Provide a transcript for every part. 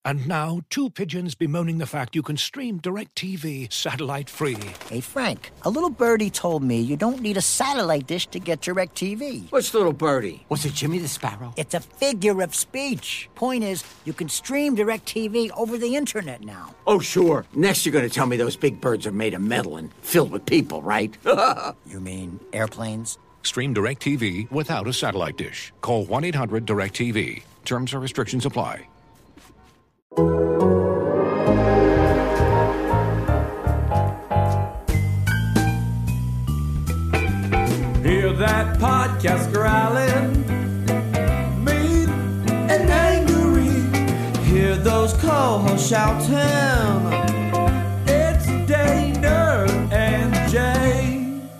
And now, two pigeons bemoaning the fact you can stream DirecTV satellite-free. Hey, Frank, a little birdie told me you don't need a satellite dish to get DirecTV. What's little birdie? Was it Jimmy the Sparrow? It's a figure of speech. Point is, you can stream DirecTV over the internet now. Oh, sure. Next you're going to tell me those big birds are made of metal and filled with people, right? You mean airplanes? Stream DirecTV without a satellite dish. Call 1-800-DirecTV. Terms and restrictions apply. Hear that podcast growling, mean and angry. Hear those co-hosts shouting. It's Dana and Jay.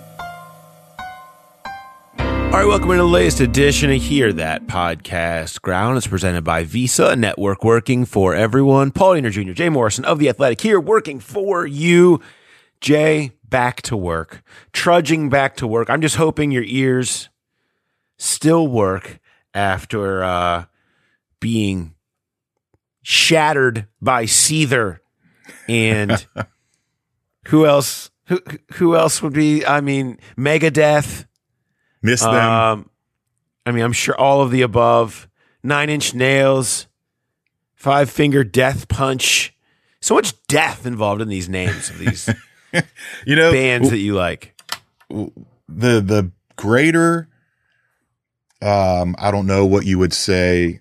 All right, welcome to the latest edition of Hear That Podcast Ground. It's presented by Visa, a network working for everyone. Paul Dehner Jr., Jay Morrison of The Athletic here, working for you. Jay, back to work, trudging back to work. I'm just hoping your ears still work after being shattered by Seether and who else? Who else would be? I mean, Megadeth. Miss them. I mean, I'm sure all of the above. 9 Inch Nails, Five Finger Death Punch. So much death involved in these names of these bands that you like. The greater, I don't know what you would say.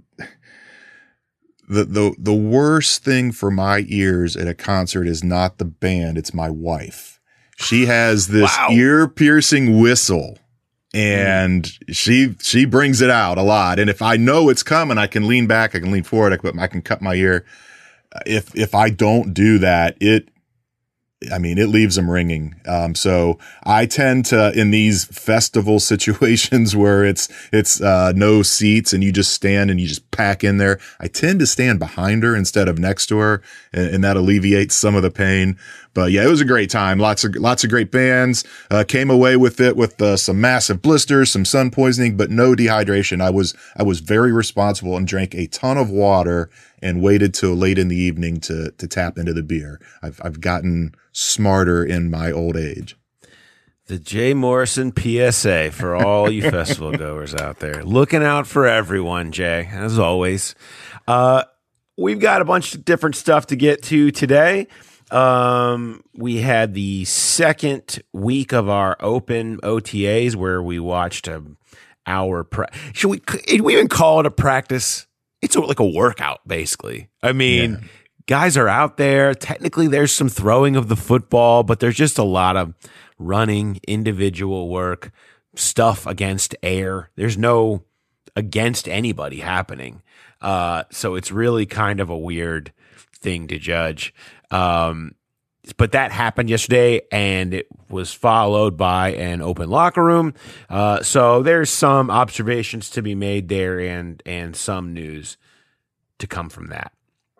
The worst thing for my ears at a concert is not the band; it's my wife. She has this ear-piercing whistle. And she brings it out a lot. And if I know it's coming, I can lean back, I can lean forward, I can cut my ear. If I don't do that, it leaves them ringing. So I tend to, in these festival situations where it's no seats and you just stand and you just pack in there, I tend to stand behind her instead of next to her, and that alleviates some of the pain. But yeah, it was a great time. Lots of great bands. Came away with it with some massive blisters, some sun poisoning, but no dehydration. I was very responsible and drank a ton of water and waited till late in the evening to tap into the beer. I've gotten smarter in my old age. The Jay Morrison PSA for all you festival goers out there. Looking out for everyone, Jay, as always. We've got a bunch of different stuff to get to today. We had the second week of our open OTAs where we watched should we even call it a practice? It's like a workout, basically. I mean, guys are out there. Technically, there's some throwing of the football, but there's just a lot of running, individual work, stuff against air. There's no against anybody happening. So it's really kind of a weird thing to judge. But that happened yesterday, and it was followed by an open locker room. So there's some observations to be made there, and some news to come from that.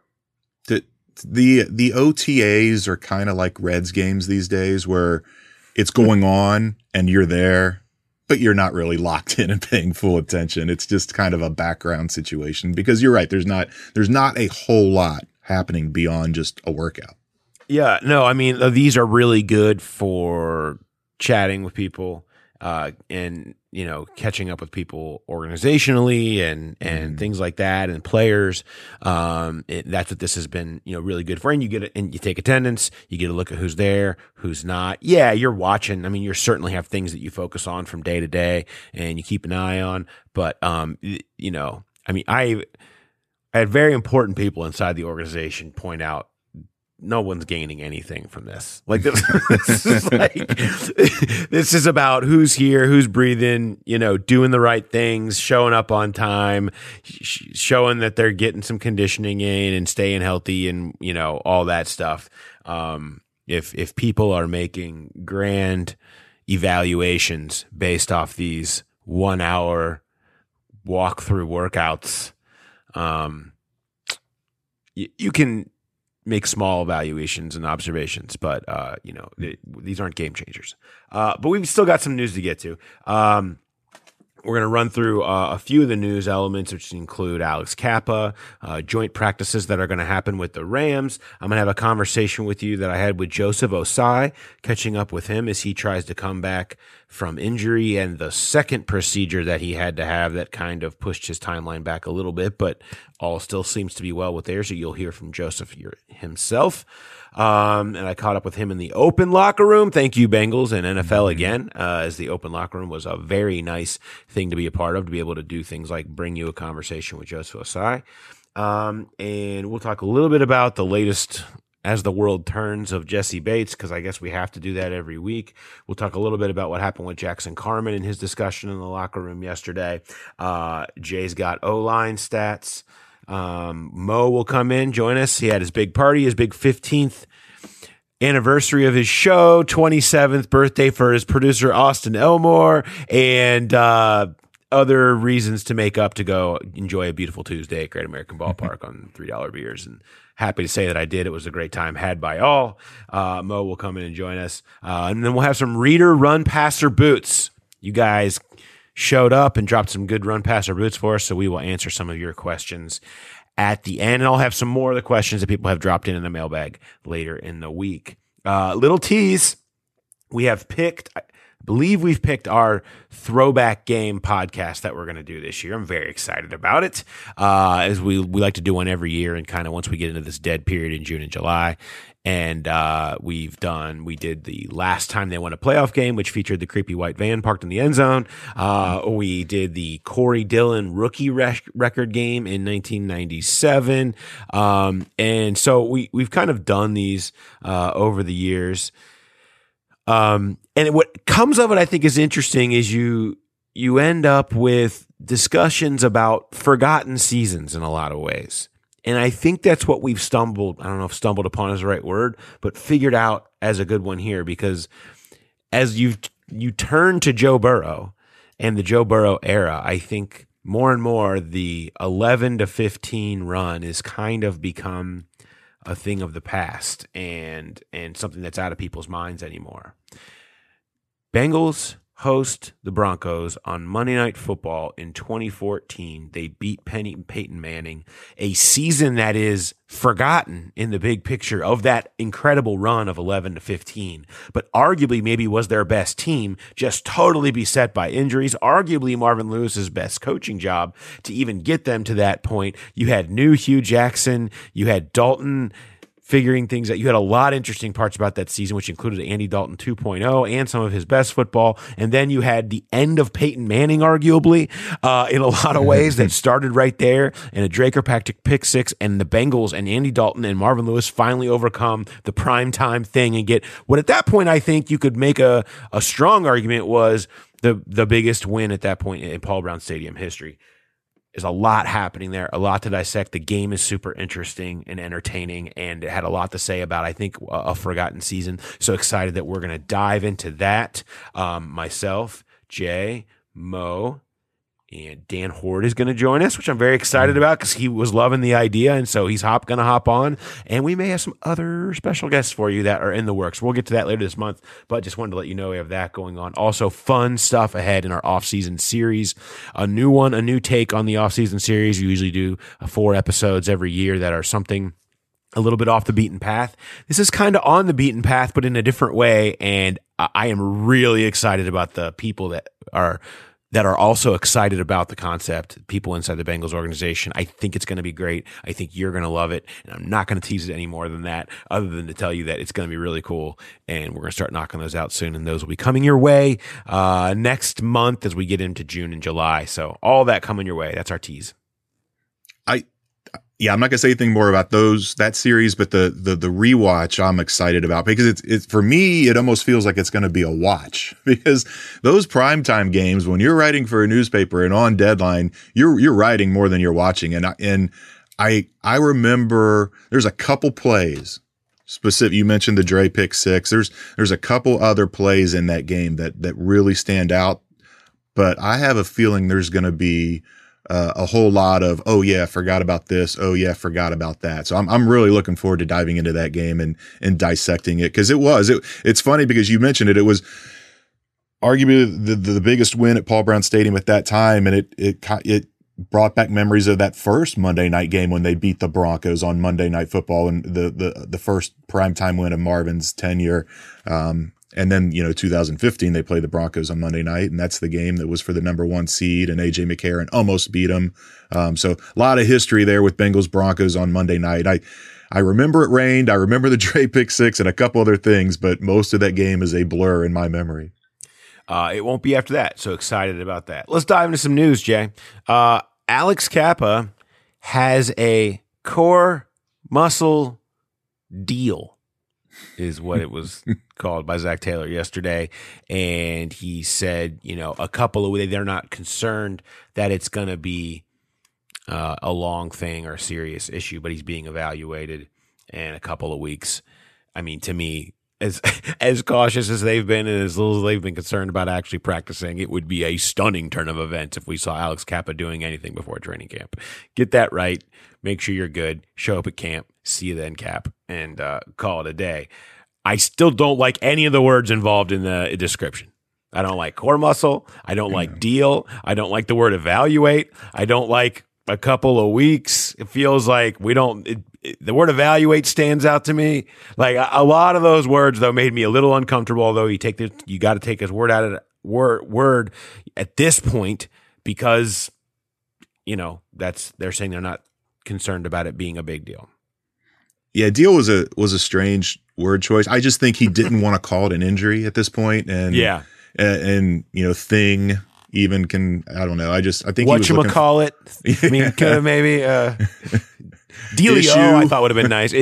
The OTAs are kind of like Reds games these days, where it's going on and you're there, but you're not really locked in and paying full attention. It's just kind of a background situation, because you're right. There's not a whole lot happening beyond just a workout. Yeah, no, I mean, these are really good for chatting with people, and, catching up with people organizationally and things like that, and players. That's what this has been, really good for. And you take attendance, you get a look at who's there, who's not. Yeah, you're watching. I mean, you certainly have things that you focus on from day to day and you keep an eye on. But, I had very important people inside the organization point out, no one's gaining anything from this. Like, this is about who's here, who's breathing, doing the right things, showing up on time, showing that they're getting some conditioning in and staying healthy, and all that stuff. If people are making grand evaluations based off these 1 hour walk-through workouts, you can make small evaluations and observations, but these aren't game changers. But we've still got some news to get to. We're going to run through a few of the news elements, which include Alex Kappa, joint practices that are going to happen with the Rams. I'm going to have a conversation with you that I had with Joseph Osai, catching up with him as he tries to come back from injury and the second procedure that he had to have that kind of pushed his timeline back a little bit, but all still seems to be well with there. So you'll hear from Joseph himself. And I caught up with him in the open locker room. Thank you, Bengals and NFL again, as the open locker room was a very nice thing to be a part of, to be able to do things like bring you a conversation with Joseph Osai. And we'll talk a little bit about the latest As the World Turns of Jesse Bates, because I guess we have to do that every week. We'll talk a little bit about what happened with Jackson Carman in his discussion in the locker room yesterday. Jay's got O-line stats. Mo will come in, join us. He had his big party, his big 15th anniversary of his show, 27th birthday for his producer, Austin Elmore, and other reasons to make up to go enjoy a beautiful Tuesday at Great American Ballpark on $3 beers. And happy to say that I did. It was a great time had by all. Mo will come in and join us. And then we'll have some reader run passer boots. You guys showed up and dropped some good run passer boots for us, so we will answer some of your questions at the end. And I'll have some more of the questions that people have dropped in the mailbag later in the week. Little tease, we have picked, I believe we've picked our throwback game podcast that we're going to do this year. I'm very excited about it, as we like to do one every year, and kind of once we get into this dead period in June and July. And we did the last time they won a playoff game, which featured the creepy white van parked in the end zone. We did the Corey Dillon rookie record game in 1997. And so we've kind of done these over the years. And what comes of it, I think, is interesting is you end up with discussions about forgotten seasons in a lot of ways. And I think that's what we've I don't know if stumbled upon is the right word, but figured out as a good one here, because as you turn to Joe Burrow and the Joe Burrow era, I think more and more the 11-15 run is kind of become a thing of the past and something that's out of people's minds anymore. Bengals host the Broncos on Monday Night Football in 2014. They beat Peyton Manning, a season that is forgotten in the big picture of that incredible run of 11-15, but arguably maybe was their best team, just totally beset by injuries, arguably Marvin Lewis's best coaching job to even get them to that point. You had new Hugh Jackson, you had Dalton figuring things out. You had a lot of interesting parts about that season, which included Andy Dalton 2.0 and some of his best football. And then you had the end of Peyton Manning, arguably, in a lot of ways that started right there, and a Dre Kirkpatrick pick six, and the Bengals and Andy Dalton and Marvin Lewis finally overcome the primetime thing and get what at that point I think you could make a strong argument was the biggest win at that point in Paul Brown Stadium history. There's a lot happening there, a lot to dissect. The game is super interesting and entertaining, and it had a lot to say about, I think, a forgotten season. So excited that we're going to dive into that. Myself, Jay, Mo, and Dan Horde is going to join us, which I'm very excited about because he was loving the idea, and so he's going to hop on. And we may have some other special guests for you that are in the works. We'll get to that later this month, but just wanted to let you know we have that going on. Also, fun stuff ahead in our off-season series. A new take on the off-season series. We usually do 4 episodes every year that are something a little bit off the beaten path. This is kind of on the beaten path, but in a different way, and I am really excited about the people that are also excited about the concept, people inside the Bengals organization. I think it's going to be great. I think you're going to love it. And I'm not going to tease it any more than that, other than to tell you that it's going to be really cool. And we're going to start knocking those out soon. And those will be coming your way next month as we get into June and July. So all that coming your way. That's our tease. Yeah, I'm not gonna say anything more about that series, but the rewatch I'm excited about, because it's for me, it almost feels like it's gonna be a watch, because those primetime games, when you're writing for a newspaper and on deadline, you're writing more than you're watching. And I remember there's a couple plays specific. You mentioned the Dre pick six. There's a couple other plays in that game that really stand out, but I have a feeling there's gonna be a whole lot of, oh yeah, forgot about this. Oh yeah, forgot about that. So I'm really looking forward to diving into that game and dissecting it. Cause it's funny because you mentioned it. It was arguably the biggest win at Paul Brown Stadium at that time, and it brought back memories of that first Monday night game when they beat the Broncos on Monday Night Football, and the first primetime win of Marvin's tenure. And then, 2015, they played the Broncos on Monday night, and that's the game that was for the number 1 seed, and A.J. McCarron almost beat them. So a lot of history there with Bengals Broncos on Monday night. I remember it rained. I remember the Dre pick six and a couple other things, but most of that game is a blur in my memory. It won't be after that, so excited about that. Let's dive into some news, Jay. Alex Kappa has a core muscle deal, is what it was called by Zach Taylor yesterday. And he said, a couple of ways, they're not concerned that it's going to be a long thing or a serious issue, but he's being evaluated in a couple of weeks. I mean, to me, as cautious as they've been and as little as they've been concerned about actually practicing, it would be a stunning turn of events if we saw Alex Kappa doing anything before training camp. Get that right. Make sure you're good. Show up at camp. See you then, Cap, and call it a day. I still don't like any of the words involved in the description. I don't like core muscle. I don't like deal. I don't like the word evaluate. I don't like a couple of weeks. It feels like the word evaluate stands out to me. Like a lot of those words, though, made me a little uncomfortable. Although you got to take his word out of word at this point, because they're saying they're not concerned about it being a big deal. Yeah, deal was a strange word choice. I just think he didn't want to call it an injury at this point, and thing even can, I don't know. I think whatchamacallit. I mean, could have maybe Dealio, I thought would have been nice.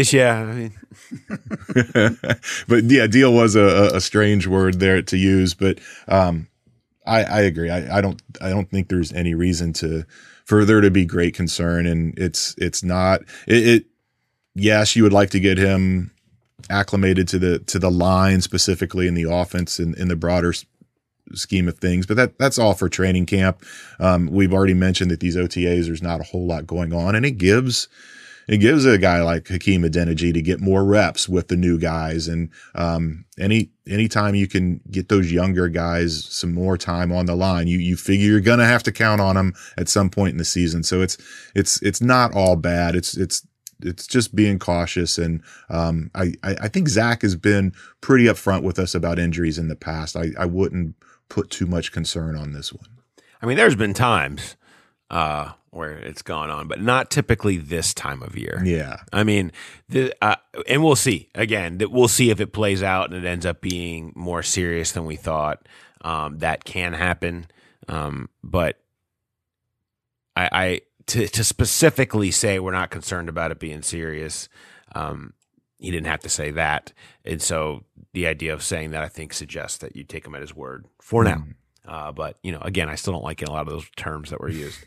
But yeah, deal was a strange word there to use. But I agree. I don't think there's any reason for there to be great concern, and it's not. Yes, you would like to get him acclimated to the line, specifically in the offense and in the broader scheme of things, but that's all for training camp. We've already mentioned that these OTAs, there's not a whole lot going on, and it gives a guy like Hakeem Adeniji to get more reps with the new guys. And anytime you can get those younger guys some more time on the line, you figure you're gonna have to count on them at some point in the season. So it's not all bad. It's just being cautious. And I think Zach has been pretty upfront with us about injuries in the past. I wouldn't put too much concern on this one. I mean, there's been times where it's gone on, but not typically this time of year. Yeah. I mean, and we'll see. Again, we'll see if it plays out and it ends up being more serious than we thought. That can happen. But to specifically say we're not concerned about it being serious, he didn't have to say that. And so the idea of saying that, I think, suggests that you take him at his word for now. But, again, I still don't like a lot of those terms that were used.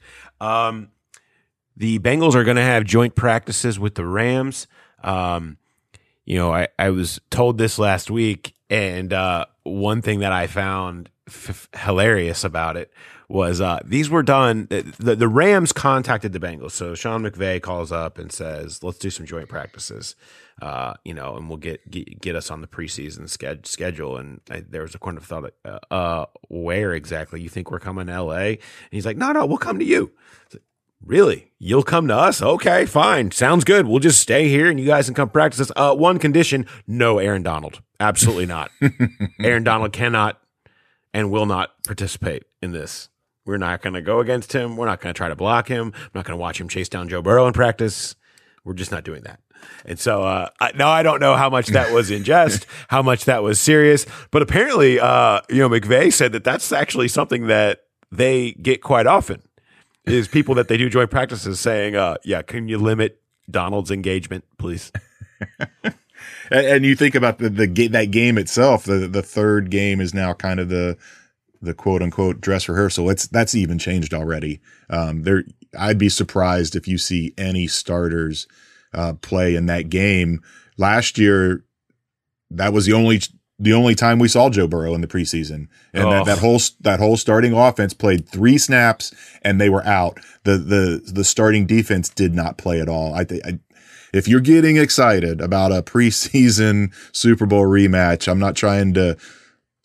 The Bengals are going to have joint practices with the Rams. I was told this last week, and one thing that I found hilarious about it was these were done. The Rams contacted the Bengals. So Sean McVay calls up and says, let's do some joint practices, and we'll get us on the preseason schedule. And there was a corner of thought, where exactly? You think we're coming to LA? And he's like, no, we'll come to you. Like, really? You'll come to us? Okay, fine. Sounds good. We'll just stay here and you guys can come practice us. One condition, no Aaron Donald. Absolutely not. Aaron Donald cannot and will not participate in this. We're not going to go against him. We're not going to try to block him. I'm not going to watch him chase down Joe Burrow in practice. We're just not doing that. And so, I don't know how much that was in jest, how much that was serious. But apparently, McVay said that that's actually something that they get quite often, is people that they do joint practices saying, can you limit Donald's engagement, please? And you think about that game itself, the third game is now kind of the quote unquote dress rehearsal. That's even changed already. I'd be surprised if you see any starters play in that game. Last year, that was the only time we saw Joe Burrow in the preseason, and that whole starting offense played 3 snaps and they were out. The starting defense did not play at all. If you're getting excited about a preseason Super Bowl rematch, I'm not trying to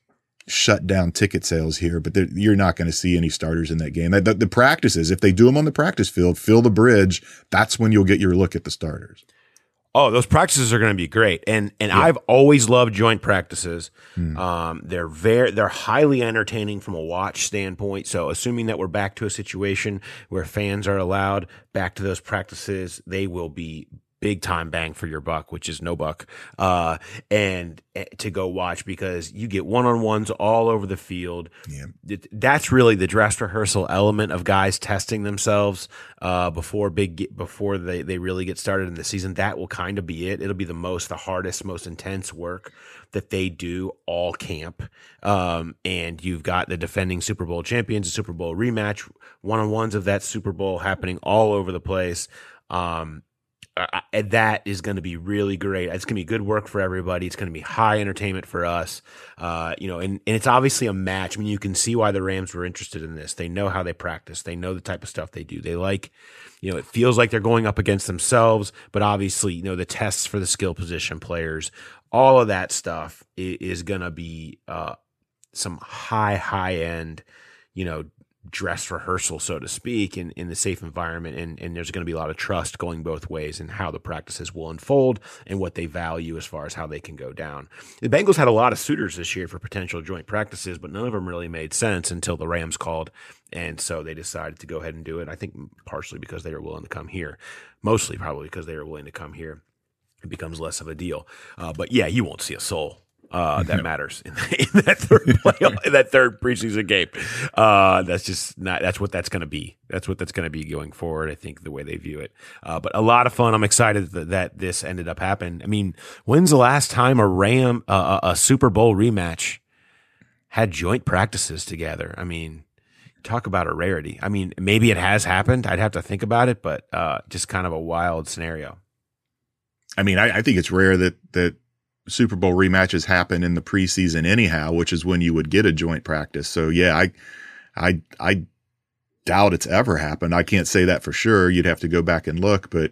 shut down ticket sales here, but you're not going to see any starters in that game. The practices, if they do them on the practice field, fill the bridge, that's when you'll get your look at the starters. Oh, those practices are going to be great, and I've always loved joint practices. They're highly entertaining from a watch standpoint. So, assuming that we're back to a situation where fans are allowed back to those practices, they will be big time bang for your buck, which is no buck, and to go watch, because you get one-on-ones all over the field. Yeah. That's really the dress rehearsal element of guys testing themselves before they really get started in the season. That will kind of be it. It'll be the hardest, most intense work that they do all camp. And you've got the defending Super Bowl champions, a Super Bowl rematch, one-on-ones of that Super Bowl happening all over the place. And that is going to be really great. It's going to be good work for everybody. It's going to be high entertainment for us. And it's obviously a match. I mean, you can see why the Rams were interested in this. They know how they practice. They know the type of stuff they do. They like, it feels like they're going up against themselves, but obviously, the tests for the skill position players, all of that stuff is going to be some high end, dress rehearsal, so to speak, in the safe environment. And there's going to be a lot of trust going both ways in how the practices will unfold and what they value as far as how they can go down. The Bengals had a lot of suitors this year for potential joint practices, but none of them really made sense until the Rams called. And so they decided to go ahead and do it. I think partially because they were willing to come here, mostly probably because they were willing to come here. It becomes less of a deal. But yeah, you won't see a soul that matters in that third play, in that third preseason game. That's just not. That's what that's going to be. That's what that's going to be going forward. I think the way they view it. But a lot of fun. I'm excited that this ended up happening. I mean, when's the last time a Super Bowl rematch had joint practices together? I mean, talk about a rarity. I mean, maybe it has happened. I'd have to think about it, but just kind of a wild scenario. I mean, I think it's rare that Super Bowl rematches happen in the preseason anyhow, which is when you would get a joint practice. So yeah, I doubt it's ever happened. I can't say that for sure. You'd have to go back and look, but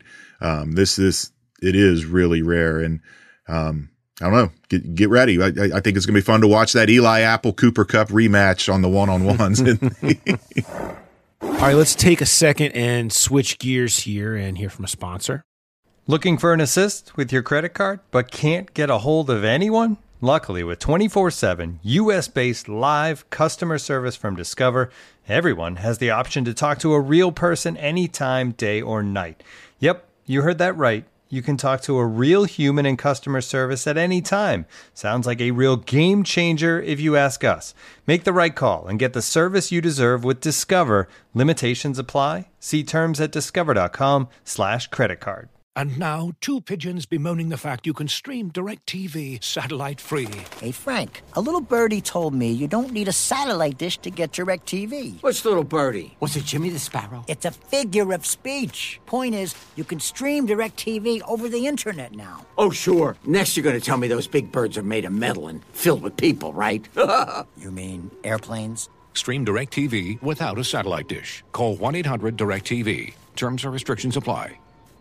it is really rare. And I don't know, get ready. I think it's gonna be fun to watch that Eli Apple Cooper Kupp rematch on the one-on-ones. All right, let's take a second and switch gears here and hear from a sponsor. Looking for an assist with your credit card, but can't get a hold of anyone? Luckily, with 24/7 U.S.-based live customer service from Discover, everyone has the option to talk to a real person anytime, day or night. Yep, you heard that right. You can talk to a real human in customer service at any time. Sounds like a real game changer if you ask us. Make the right call and get the service you deserve with Discover. Limitations apply. See terms at discover.com/creditcard. And now, two pigeons bemoaning the fact you can stream DirecTV satellite-free. Hey, Frank, a little birdie told me you don't need a satellite dish to get DirecTV. What's little birdie? Was it Jimmy the Sparrow? It's a figure of speech. Point is, you can stream DirecTV over the internet now. Oh, sure. Next you're going to tell me those big birds are made of metal and filled with people, right? You mean airplanes? Stream DirecTV without a satellite dish. Call 1-800-DirecTV. Terms and restrictions apply.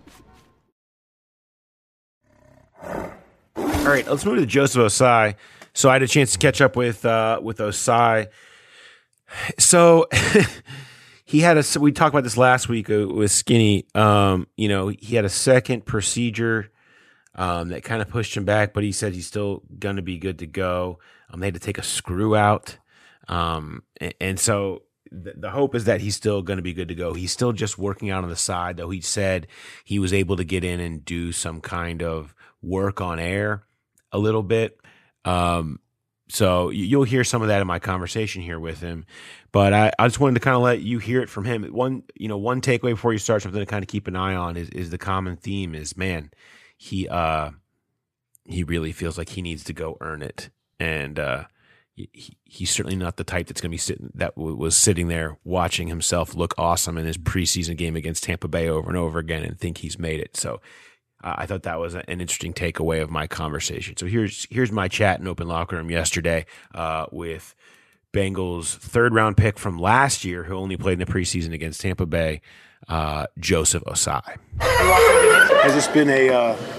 All right, let's move to Joseph Ossai. So I had a chance to catch up with Ossai. So he had we talked about this last week with Skinny. He had a second procedure that kind of pushed him back, but he said he's still going to be good to go. They had to take a screw out. And so the hope is that he's still going to be good to go. He's still just working out on the side, though. He said he was able to get in and do some kind of work on air a little bit. So you'll hear some of that in my conversation here with him, but I just wanted to kind of let you hear it from him. One takeaway before you start, something to kind of keep an eye on is the common theme is, man, he really feels like he needs to go earn it. And, he's certainly not the type that's going to be sitting there watching himself look awesome in his preseason game against Tampa Bay over and over again and think he's made it. So I thought that was an interesting takeaway of my conversation. So here's my chat in Open Locker Room yesterday with Bengals third round pick from last year, who only played in the preseason against Tampa Bay, Joseph Ossai. Has this been a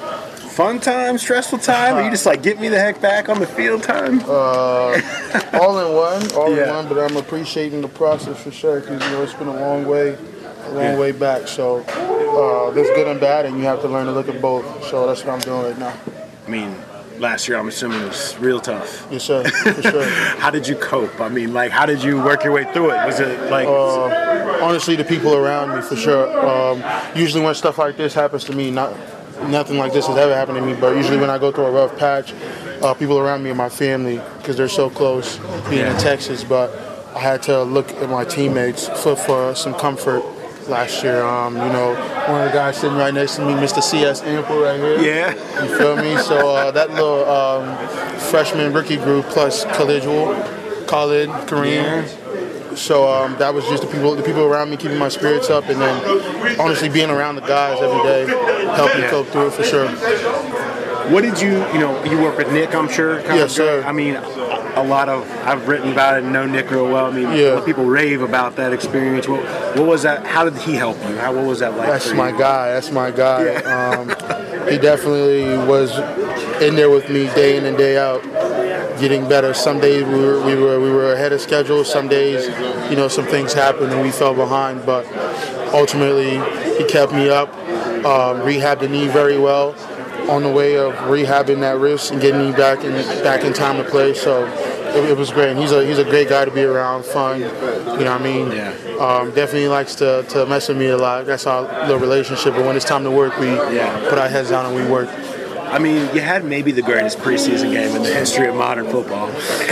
fun time, stressful time, or you just like get me the heck back on the field time? All in one. But I'm appreciating the process for sure because it's been a long way back. So there's good and bad, and you have to learn to look at both. So that's what I'm doing right now. I mean, last year I'm assuming it was real tough. Yes, sir, for sure. How did you cope? I mean, like, how did you work your way through it? Was it like? Honestly, the people around me, for sure. Usually when stuff like this happens to me, nothing like this has ever happened to me, but usually when I go through a rough patch, people around me are my family because they're so close being in Texas. But I had to look at my teammates for some comfort last year. One of the guys sitting right next to me, Mr. C.S. Ample right here. Yeah. You feel me? So that little freshman rookie group plus Khalid, Kareem. Yeah. So that was just the people around me keeping my spirits up, and then honestly being around the guys every day helped me cope through it for sure. What did you work with Nick, I'm sure? Yes, sir. I mean, I've written about it and know Nick real well. I mean, a lot of people rave about that experience. What was that? How did he help you? What was that like That's for my you? guy. That's my guy. Yeah. He definitely was in there with me day in and day out, getting better. Some days we were ahead of schedule. Some days, some things happened and we fell behind. But ultimately, he kept me up, rehabbed the knee very well, on the way of rehabbing that wrist and getting me back in time to play. So it was great. And he's a great guy to be around, fun. You know what I mean? Yeah. Definitely likes to mess with me a lot. That's our little relationship. But when it's time to work, we put our heads down and we work. I mean, you had maybe the greatest preseason game in the history of modern football.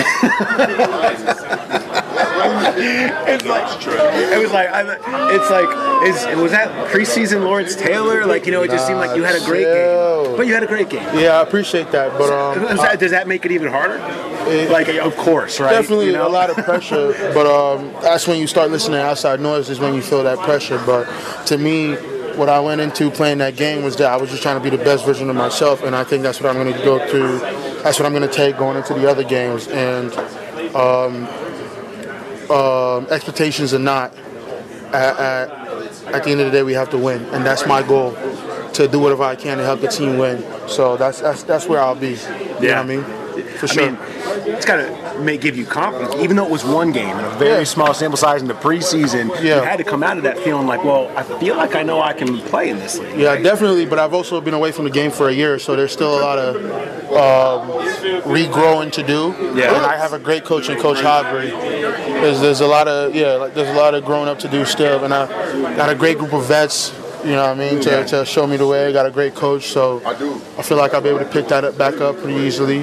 Was that preseason Lawrence Taylor? Like, it just seemed like you had a great game. But you had a great game. Yeah, I appreciate that. But does that make it even harder? Of course, right? Definitely a lot of pressure. But that's when you start listening to outside noise is when you feel that pressure. But to me, what I went into playing that game was that I was just trying to be the best version of myself, and I think that's what I'm going to go through. That's what I'm going to take going into the other games. And expectations are not. At the end of the day, we have to win, and that's my goal, to do whatever I can to help the team win. So that's where I'll be. You know what I mean? For sure. I mean, it's got to give you confidence. Even though it was one game and a very small sample size in the preseason, you had to come out of that feeling like, well, I feel like I know I can play in this league. Yeah, definitely. But I've also been away from the game for a year, so there's still a lot of regrowing to do. Yeah. And I have a great coach in Coach Hodbury. There's a lot of growing up to do still, and I got a great group of vets. You know what I mean? To show me the way. I got a great coach, so I feel like I'll be able to pick that back up pretty easily.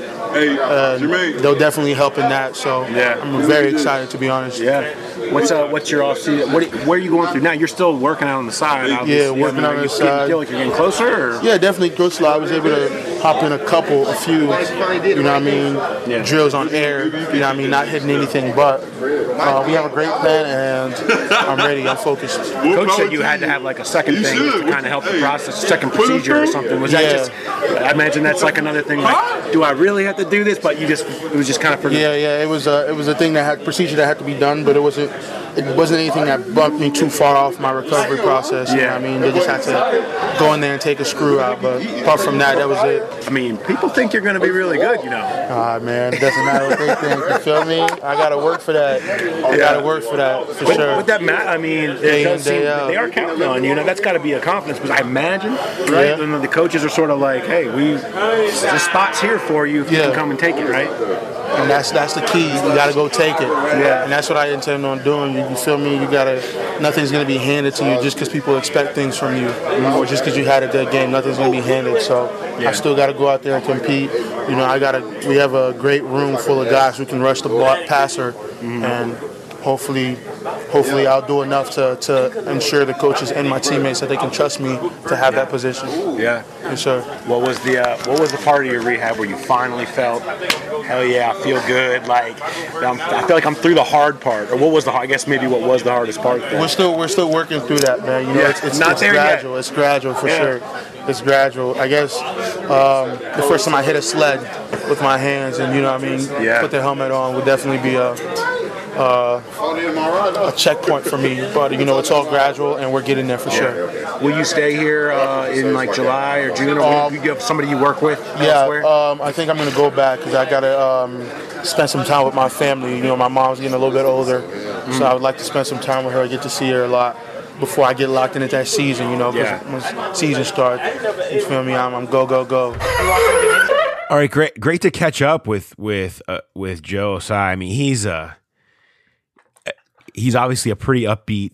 They'll definitely help in that, so I'm very excited, to be honest. Yeah. What's your off-season? Where are you going through now? You're still working out on the side, obviously. Yeah, working on the side. You feel like you're getting closer? Or? Yeah, definitely closer. I was able to hop in a few, you know what I mean, drills on air, you know what I mean, not hitting anything, but we have a great plan, and I'm ready. I'm focused. Coach said you had to have like a second thing to kind of help the process, a second procedure or something. Was that just, I imagine that's like another thing, like, do I really have to do this? But it was just kind of for it was a thing procedure that had to be done, but it wasn't anything that bumped me too far off my recovery process. You know what I mean? They just had to go in there and take a screw out, but apart from that was it. I mean, people think you're going to be really good, man, it doesn't matter what they think, you feel me? I got to work for that. I got to work for that, for sure. But that matter, I mean, they are counting on you. That's got to be a confidence, because I imagine, right? Yeah. The coaches are sort of like, hey, the spot's here for you if you can come and take it, right? And that's the key. You got to go take it. Yeah. And that's what I intend on doing. You feel me? Nothing's going to be handed to you just because people expect things from you, or just because you had a good game. Nothing's going to be handed. So I still got to go out there and compete. We have a great room full of guys who can rush the passer, and hopefully I'll do enough to ensure the coaches and my teammates that they can trust me to have that position. Yeah. Yes, sir. What was the part of your rehab where you finally felt, hell yeah, I feel good, like I feel like I'm through the hard part? Or what was the hardest part then? We're still working through that, man. It's not there gradual. Yet. It's gradual for sure. It's gradual. I guess the first time I hit a sled with my hands and put the helmet on would definitely be a a checkpoint for me. But it's all gradual, and we're getting there for sure. Will you stay here in like July or June, or do you have somebody you work with elsewhere? I think I'm going to go back because I got to spend some time with my family. My mom's getting a little bit older, so I would like to spend some time with her. I get to see her a lot before I get locked into that season. When season starts, you feel me? I'm go. All right, great to catch up with Joe Ossai. I mean, he's obviously a pretty upbeat,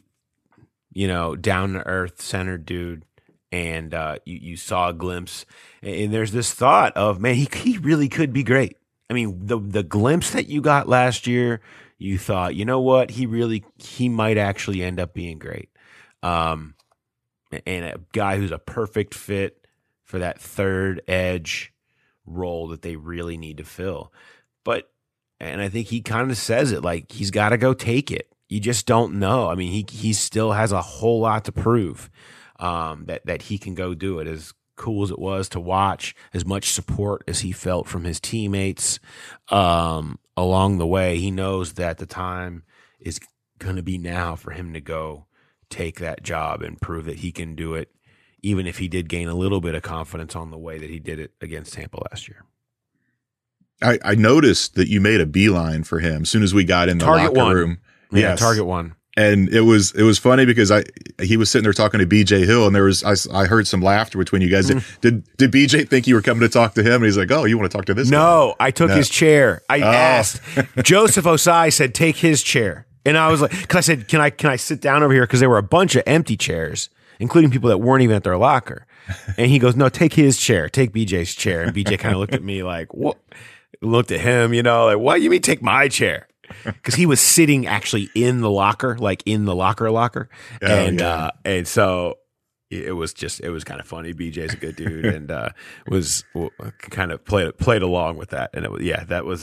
down to earth, centered dude, and you saw a glimpse. And there's this thought of, man, he really could be great. I mean, the glimpse that you got last year, you thought, you know what, he might actually end up being great, and a guy who's a perfect fit for that third edge role that they really need to fill. And I think he kind of says it like he's got to go take it. You just don't know. I mean, he still has a whole lot to prove, that he can go do it. As cool as it was to watch, as much support as he felt from his teammates along the way, he knows that the time is going to be now for him to go take that job and prove that he can do it, even if he did gain a little bit of confidence on the way that he did it against Tampa last year. I noticed that you made a beeline for him as soon as we got in the locker room. Yeah, yes. Target one. And it was funny because he was sitting there talking to BJ Hill, and I heard some laughter between you guys. Did BJ think you were coming to talk to him? And he's like, "Oh, you want to talk to this guy?" No, I took his chair. I asked. Joseph Ossai said, "Take his chair," and I was like, "Cause I said, can I sit down over here?" Because there were a bunch of empty chairs, including people that weren't even at their locker. And he goes, "No, take his chair. Take BJ's chair." And BJ kind of looked at me like, "What?" Looked at him, like, "What? You mean take my chair?" Because he was sitting actually in the locker, like in the locker. And so it was kind of funny. BJ's a good dude, and was kind of played along with that. And it was, that was,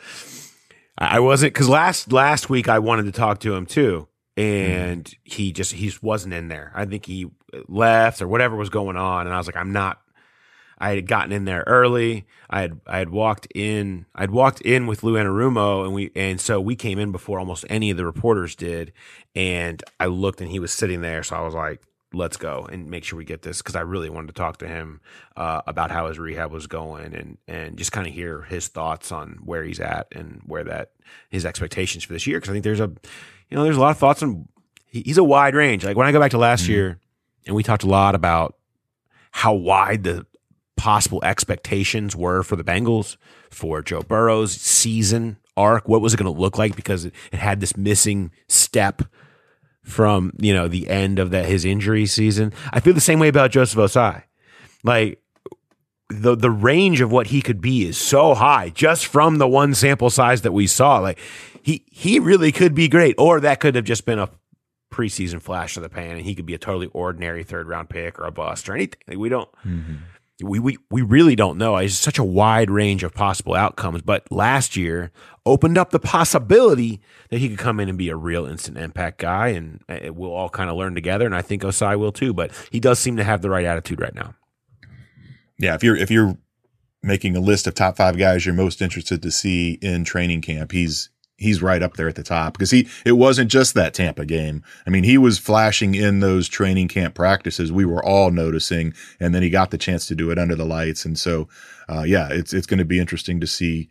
I wasn't, because last week I wanted to talk to him too. And he wasn't in there. I think he left or whatever was going on. And I was like, I had gotten in there early. I had walked in with Lou Anarumo, and so we came in before almost any of the reporters did. And I looked, and he was sitting there, so I was like, "Let's go and make sure we get this," because I really wanted to talk to him about how his rehab was going, and just kind of hear his thoughts on where he's at and where his expectations for this year. Because I think there's a lot of thoughts on. He's a wide range. Like when I go back to last year, and we talked a lot about how wide the possible expectations were for the Bengals, for Joe Burrow's season arc. What was it going to look like? Because it had this missing step from, the end of his injury season. I feel the same way about Joseph Ossai. Like the range of what he could be is so high just from the one sample size that we saw. Like he really could be great, or that could have just been a preseason flash of the pan, and he could be a totally ordinary third round pick or a bust or anything. Like we don't. We really don't know. It's such a wide range of possible outcomes. But last year opened up the possibility that he could come in and be a real instant impact guy, and we'll all kind of learn together. And I think Ossai will too. But he does seem to have the right attitude right now. Yeah, if you're making a list of top 5 guys you're most interested to see in training camp, he's right up there at the top, because it wasn't just that Tampa game. I mean, he was flashing in those training camp practices. We were all noticing, and then he got the chance to do it under the lights. And so, it's going to be interesting to see,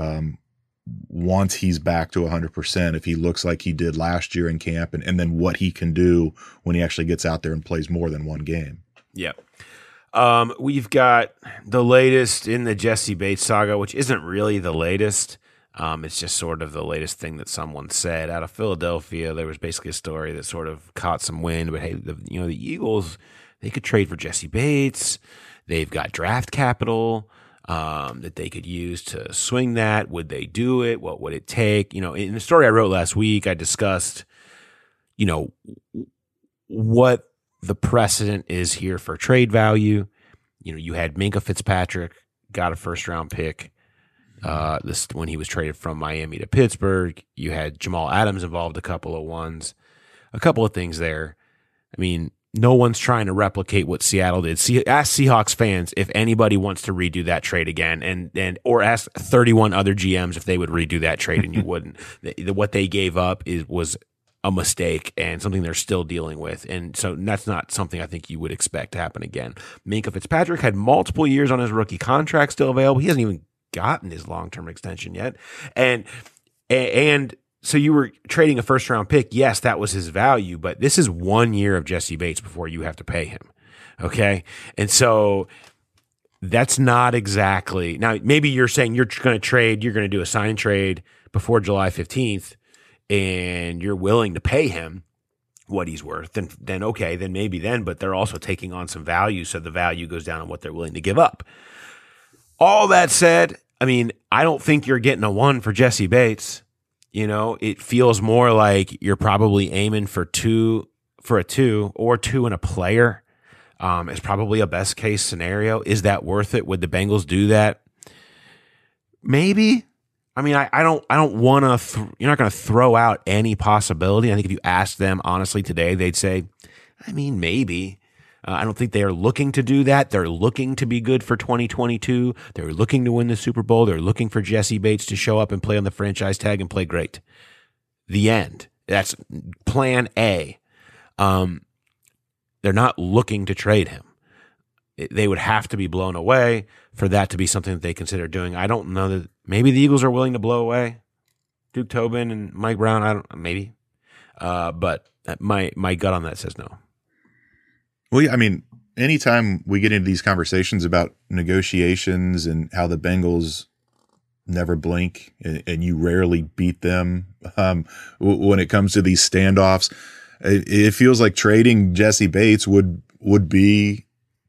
once he's back to 100%, if he looks like he did last year in camp, and then what he can do when he actually gets out there and plays more than one game. Yeah. We've got the latest in the Jesse Bates saga, which isn't really the latest. It's just sort of the latest thing that someone said out of Philadelphia. There was basically a story that sort of caught some wind, but hey, the Eagles, they could trade for Jesse Bates. They've got draft capital that they could use to swing that. Would they do it? What would it take? In the story I wrote last week, I discussed, what the precedent is here for trade value. You had Minkah Fitzpatrick, got a first round pick. This when he was traded from Miami to Pittsburgh. You had Jamal Adams involved a couple of things there. I mean, no one's trying to replicate what Seattle did. Ask Seahawks fans if anybody wants to redo that trade again, and or ask 31 other GMs if they would redo that trade, and you wouldn't. What they gave up was a mistake and something they're still dealing with, and so that's not something I think you would expect to happen again. Minkah Fitzpatrick had multiple years on his rookie contract still available. He hasn't even gotten his long-term extension yet, and so you were trading a first-round pick. Yes, that was his value, but this is 1 year of Jessie Bates before you have to pay him. Okay? And so that's not exactly – now, maybe you're saying you're going to do a sign trade before July 15th, and you're willing to pay him what he's worth, then okay, then maybe then, but they're also taking on some value, so the value goes down on what they're willing to give up. All that said, I mean, I don't think you're getting a 1 for Jessie Bates. You know, it feels more like you're probably aiming for a 2 or 2 and a player. It's probably a best case scenario. Is that worth it? Would the Bengals do that? Maybe. I mean, I don't want to. You're not going to throw out any possibility. I think if you asked them honestly today, they'd say, I mean, maybe. I don't think they are looking to do that. They're looking to be good for 2022. They're looking to win the Super Bowl. They're looking for Jessie Bates to show up and play on the franchise tag and play great. The end. That's plan A. They're not looking to trade him. They would have to be blown away for that to be something that they consider doing. I don't know that maybe the Eagles are willing to blow away Duke Tobin and Mike Brown. Maybe. But my gut on that says no. Well, yeah, I mean, anytime we get into these conversations about negotiations and how the Bengals never blink and you rarely beat them when it comes to these standoffs, it feels like trading Jessie Bates would be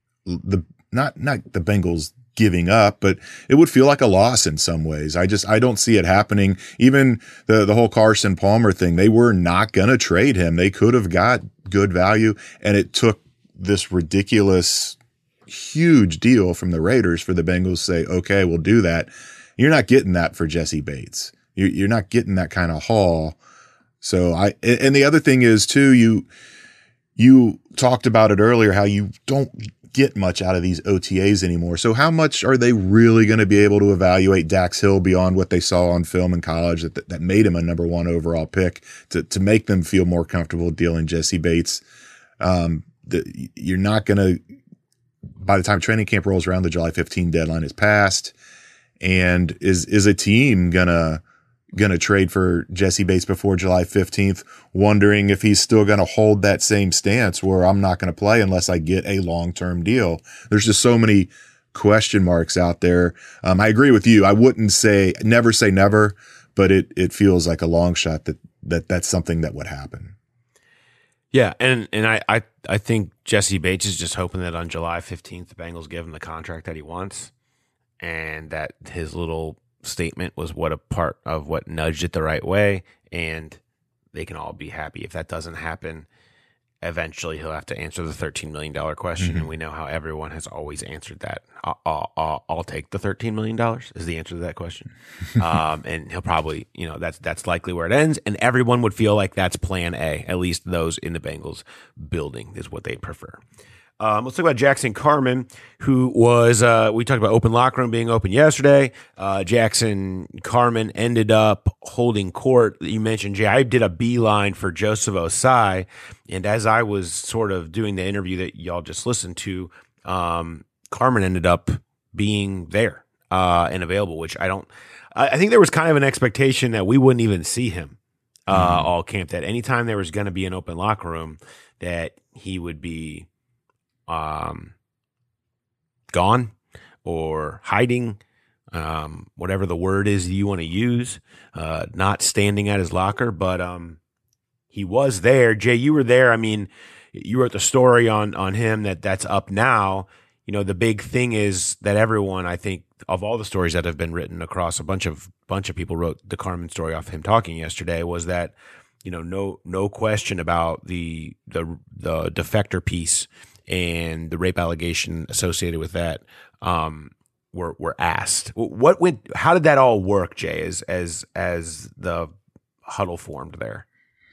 not the Bengals giving up, but it would feel like a loss in some ways. I don't see it happening. Even the whole Carson Palmer thing, they were not going to trade him. They could have got good value, and it took this ridiculous, huge deal from the Raiders for the Bengals to say, okay, we'll do that. You're not getting that for Jessie Bates. You're not getting that kind of haul. So and the other thing is too, you talked about it earlier, how you don't get much out of these OTAs anymore. So how much are they really going to be able to evaluate Dax Hill beyond what they saw on film in college that made him a number 1 overall pick to make them feel more comfortable dealing Jessie Bates? You're not going to, by the time training camp rolls around, the July 15 deadline is passed. And is a team gonna trade for Jessie Bates before July 15th, wondering if he's still going to hold that same stance where I'm not going to play unless I get a long-term deal? There's just so many question marks out there. I agree with you. I wouldn't say never, but it feels like a long shot that's something that would happen. Yeah, and I think Jessie Bates is just hoping that on July 15th the Bengals give him the contract that he wants, and that his little statement was what a part of what nudged it the right way, and they can all be happy. If that doesn't happen, eventually he'll have to answer the $13 million question, and we know how everyone has always answered that. I'll take the $13 million is the answer to that question. And he'll probably, that's likely where it ends, and everyone would feel like that's plan A, at least those in the Bengals building is what they'd prefer. Let's talk about Jackson Carman, who was, we talked about open locker room being open yesterday. Jackson Carman ended up holding court. You mentioned, Jay, I did a beeline for Joseph Osai, and as I was sort of doing the interview that y'all just listened to, Carman ended up being there and available, which I think there was kind of an expectation that we wouldn't even see him all camp, that anytime there was going to be an open locker room that he would be gone or hiding, whatever the word is you want to use, not standing at his locker, but he was there. Jay, you were there. I mean, you wrote the story on him that's up now. The big thing is that everyone, I think, of all the stories that have been written across a bunch of people wrote the Carman story off him talking yesterday, was that no question about the defector piece and the rape allegation associated with that were asked. How did that all work, Jay, as the huddle formed there?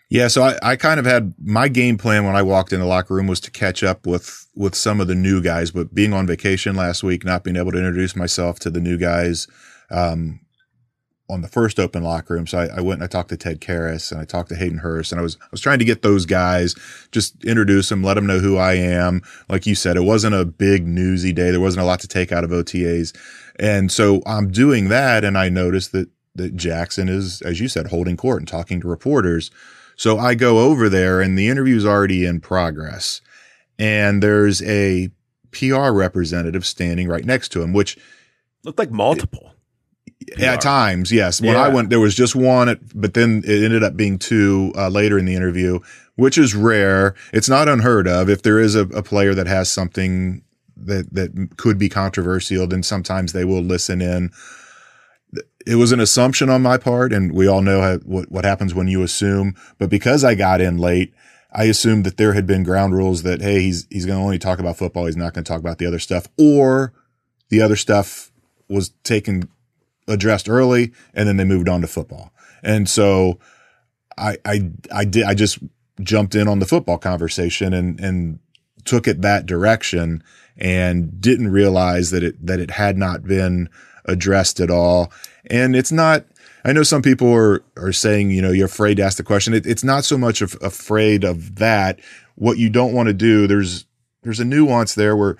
Yeah, so I kind of had my game plan when I walked in the locker room was to catch up with some of the new guys, but being on vacation last week, not being able to introduce myself to the new guys on the first open locker room. So I went and I talked to Ted Karras and I talked to Hayden Hurst, and I was trying to get those guys, just introduce them, let them know who I am. Like you said, it wasn't a big newsy day. There wasn't a lot to take out of OTAs. And so I'm doing that, and I noticed that Jackson is, as you said, holding court and talking to reporters. So I go over there and the interview's already in progress, and there's a PR representative standing right next to him, which looked like multiple. At times, yes. When I went, there was just one, but then it ended up being two later in the interview, which is rare. It's not unheard of. If there is a player that has something that could be controversial, then sometimes they will listen in. It was an assumption on my part, and we all know what happens when you assume. But because I got in late, I assumed that there had been ground rules that, hey, he's going to only talk about football. He's not going to talk about the other stuff, or the other stuff was addressed early, and then they moved on to football. And so I just jumped in on the football conversation and took it that direction, and didn't realize that it had not been addressed at all. And it's not, I know some people are saying, you're afraid to ask the question. It's not so much afraid of that. What you don't want to do, there's a nuance there where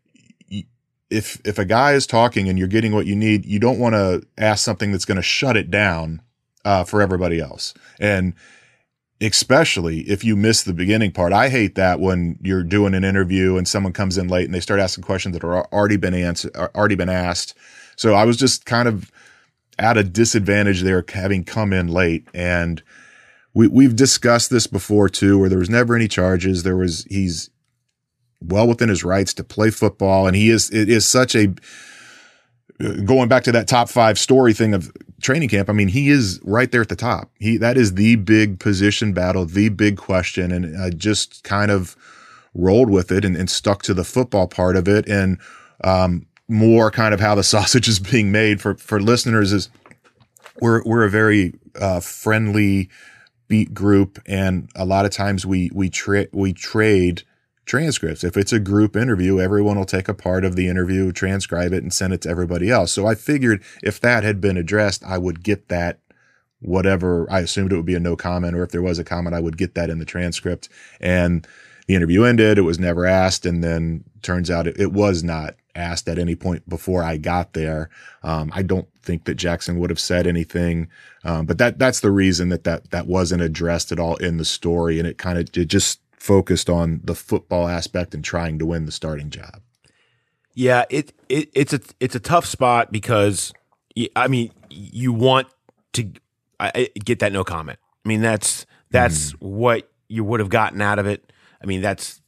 if a guy is talking and you're getting what you need, you don't want to ask something that's going to shut it down for everybody else. And especially if you miss the beginning part. I hate that when you're doing an interview and someone comes in late and they start asking questions that are already been asked. So I was just kind of at a disadvantage there, having come in late. And we've discussed this before too, where there was never any charges. He's well within his rights to play football. And it is such a, going back to that top 5 story thing of training camp. I mean, he is right there at the top. That is the big position battle, the big question. And I just kind of rolled with it and stuck to the football part of it. And, more kind of how the sausage is being made for listeners is we're a very friendly beat group, and a lot of times we trade transcripts. If it's a group interview, everyone will take a part of the interview, transcribe it, and send it to everybody else. So I figured if that had been addressed, I would get that. Whatever, I assumed it would be a no comment, or if there was a comment, I would get that in the transcript. And the interview ended. It was never asked, and then turns out it was not asked at any point before I got there. I don't think that Jackson would have said anything, but that's the reason that wasn't addressed at all in the story, and it just focused on the football aspect and trying to win the starting job. Yeah, it's a tough spot because I mean you want to get that no comment. I mean that's what you would have gotten out of it. I mean it's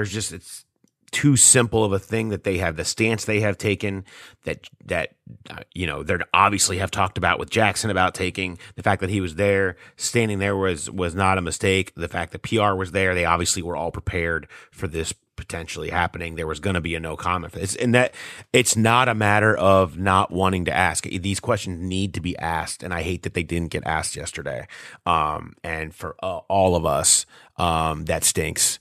too simple of a thing that they have, the stance they have taken that they obviously have talked about with Jackson about taking. The fact that he was there, standing there was not a mistake. The fact that PR was there, they obviously were all prepared for this potentially happening. There was going to be a no comment for this, and that it's not a matter of not wanting to ask. These questions need to be asked, and I hate that they didn't get asked yesterday. And for all of us, that stinks.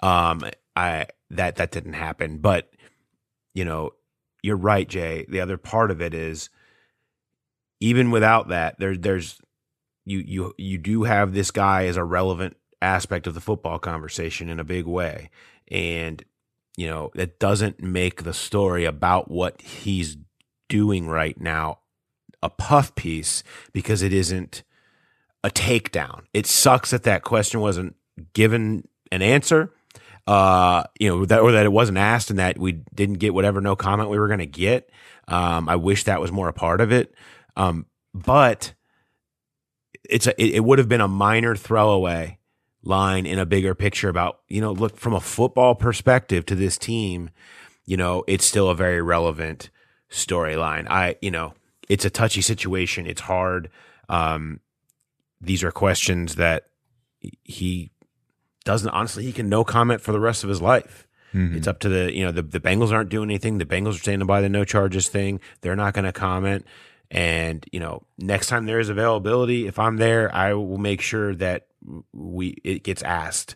That didn't happen, but you're right, Jay. The other part of it is, even without that, there's you do have this guy as a relevant aspect of the football conversation in a big way, and that doesn't make the story about what he's doing right now a puff piece, because it isn't a takedown. It sucks that question wasn't given an answer. That it wasn't asked, and that we didn't get whatever no comment we were going to get. I wish that was more a part of it. But it would have been a minor throwaway line in a bigger picture about, look, from a football perspective to this team, it's still a very relevant storyline. It's a touchy situation. It's hard. These are questions that he doesn't, honestly, he can no comment for the rest of his life. Mm-hmm. It's up to the Bengals aren't doing anything. The Bengals are standing by the no charges thing. They're not going to comment. And, next time there is availability, if I'm there, I will make sure that it gets asked.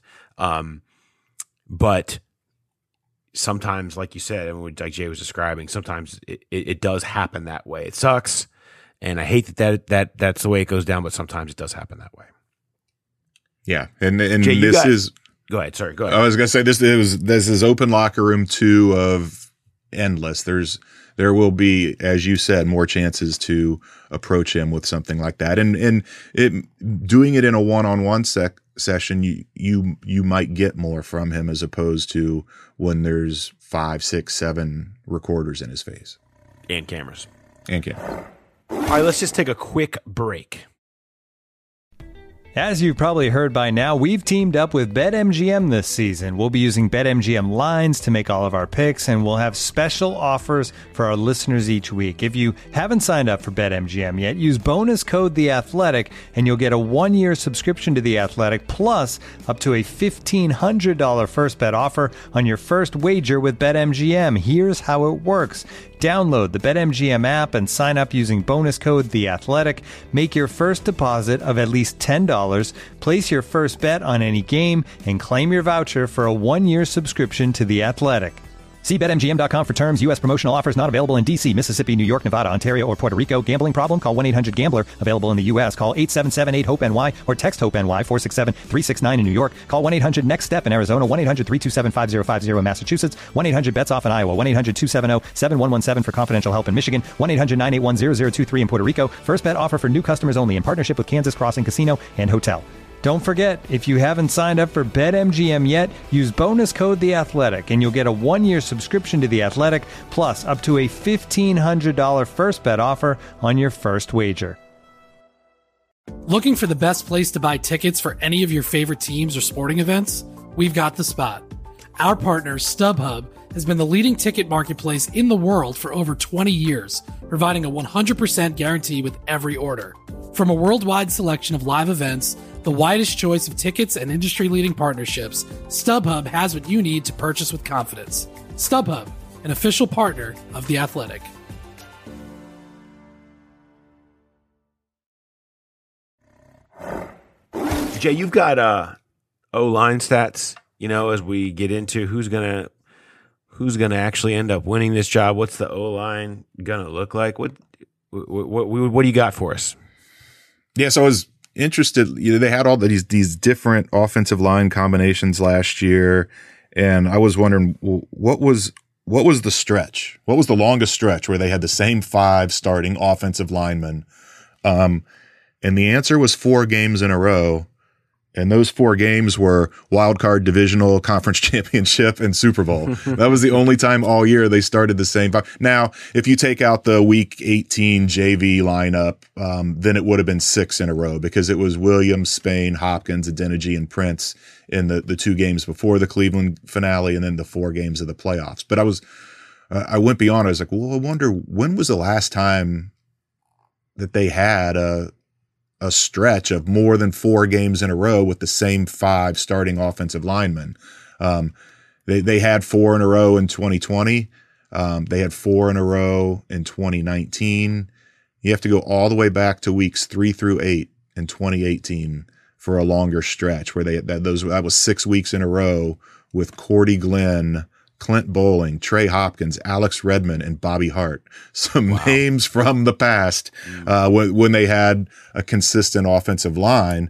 But sometimes, like you said, and like Jay was describing, sometimes it does happen that way. It sucks, and I hate that's the way it goes down. But sometimes it does happen that way. Yeah, and Jay, this go ahead. Sorry, go ahead. I was gonna say this is open locker room 2 of endless. There will be, as you said, more chances to approach him with something like that, and doing it in a one-on-one session, you might get more from him as opposed to when there's 5, 6, 7 recorders in his face and cameras. All right, let's just take a quick break. As you've probably heard by now, we've teamed up with BetMGM this season. We'll be using BetMGM lines to make all of our picks, and we'll have special offers for our listeners each week. If you haven't signed up for BetMGM yet, use bonus code The Athletic, and you'll get a 1-year subscription to The Athletic, plus up to a $1,500 first bet offer on your first wager with BetMGM. Here's how it works. Download the BetMGM app and sign up using bonus code The Athletic. Make your first deposit of at least $10. Place your first bet on any game and claim your voucher for a 1-year subscription to The Athletic. See BetMGM.com for terms. U.S. promotional offers not available in D.C., Mississippi, New York, Nevada, Ontario, or Puerto Rico. Gambling problem? Call 1-800-GAMBLER. Available in the U.S. Call 877-8-HOPE-NY or text HOPE-NY 467-369 in New York. Call 1-800-NEXT-STEP in Arizona. 1-800-327-5050 in Massachusetts. 1-800-BETS-OFF in Iowa. 1-800-270-7117 for confidential help in Michigan. 1-800-981-0023 in Puerto Rico. First bet offer for new customers only in partnership with Kansas Crossing Casino and Hotel. Don't forget, if you haven't signed up for BetMGM yet, use bonus code The Athletic, and you'll get a 1-year subscription to The Athletic, plus up to a $1,500 first bet offer on your first wager. Looking for the best place to buy tickets for any of your favorite teams or sporting events? We've got the spot. Our partner, StubHub, has been the leading ticket marketplace in the world for over 20 years, providing a 100% guarantee with every order. From a worldwide selection of live events, the widest choice of tickets and industry-leading partnerships, StubHub has what you need to purchase with confidence. StubHub, an official partner of The Athletic. Jay, you've got O-line stats, as we get into who's gonna actually end up winning this job. What's the O-line gonna look like? What do you got for us? Yeah, so I was interested. They had all these different offensive line combinations last year, and I was wondering, what was the stretch? What was the longest stretch where they had the same 5 starting offensive linemen? And the answer was 4 games in a row. And those 4 games were wild card, divisional, conference championship, and Super Bowl. That was the only time all year they started the same 5. Now, if you take out the Week 18 JV lineup, then it would have been 6 in a row because it was Williams, Spain, Hopkins, Adeniji, and Prince in the 2 games before the Cleveland finale, and then the 4 games of the playoffs. But I went beyond. I was like, well, I wonder when was the last time that they had a stretch of more than 4 games in a row with the same 5 starting offensive linemen. They had 4 in a row in 2020. They had 4 in a row in 2019. You have to go all the way back to weeks 3 through 8 in 2018 for a longer stretch where that was 6 weeks in a row with Cordy Glenn, Clint Bowling, Trey Hopkins, Alex Redmond, and Bobby Hart. Some names from the past when they had a consistent offensive line.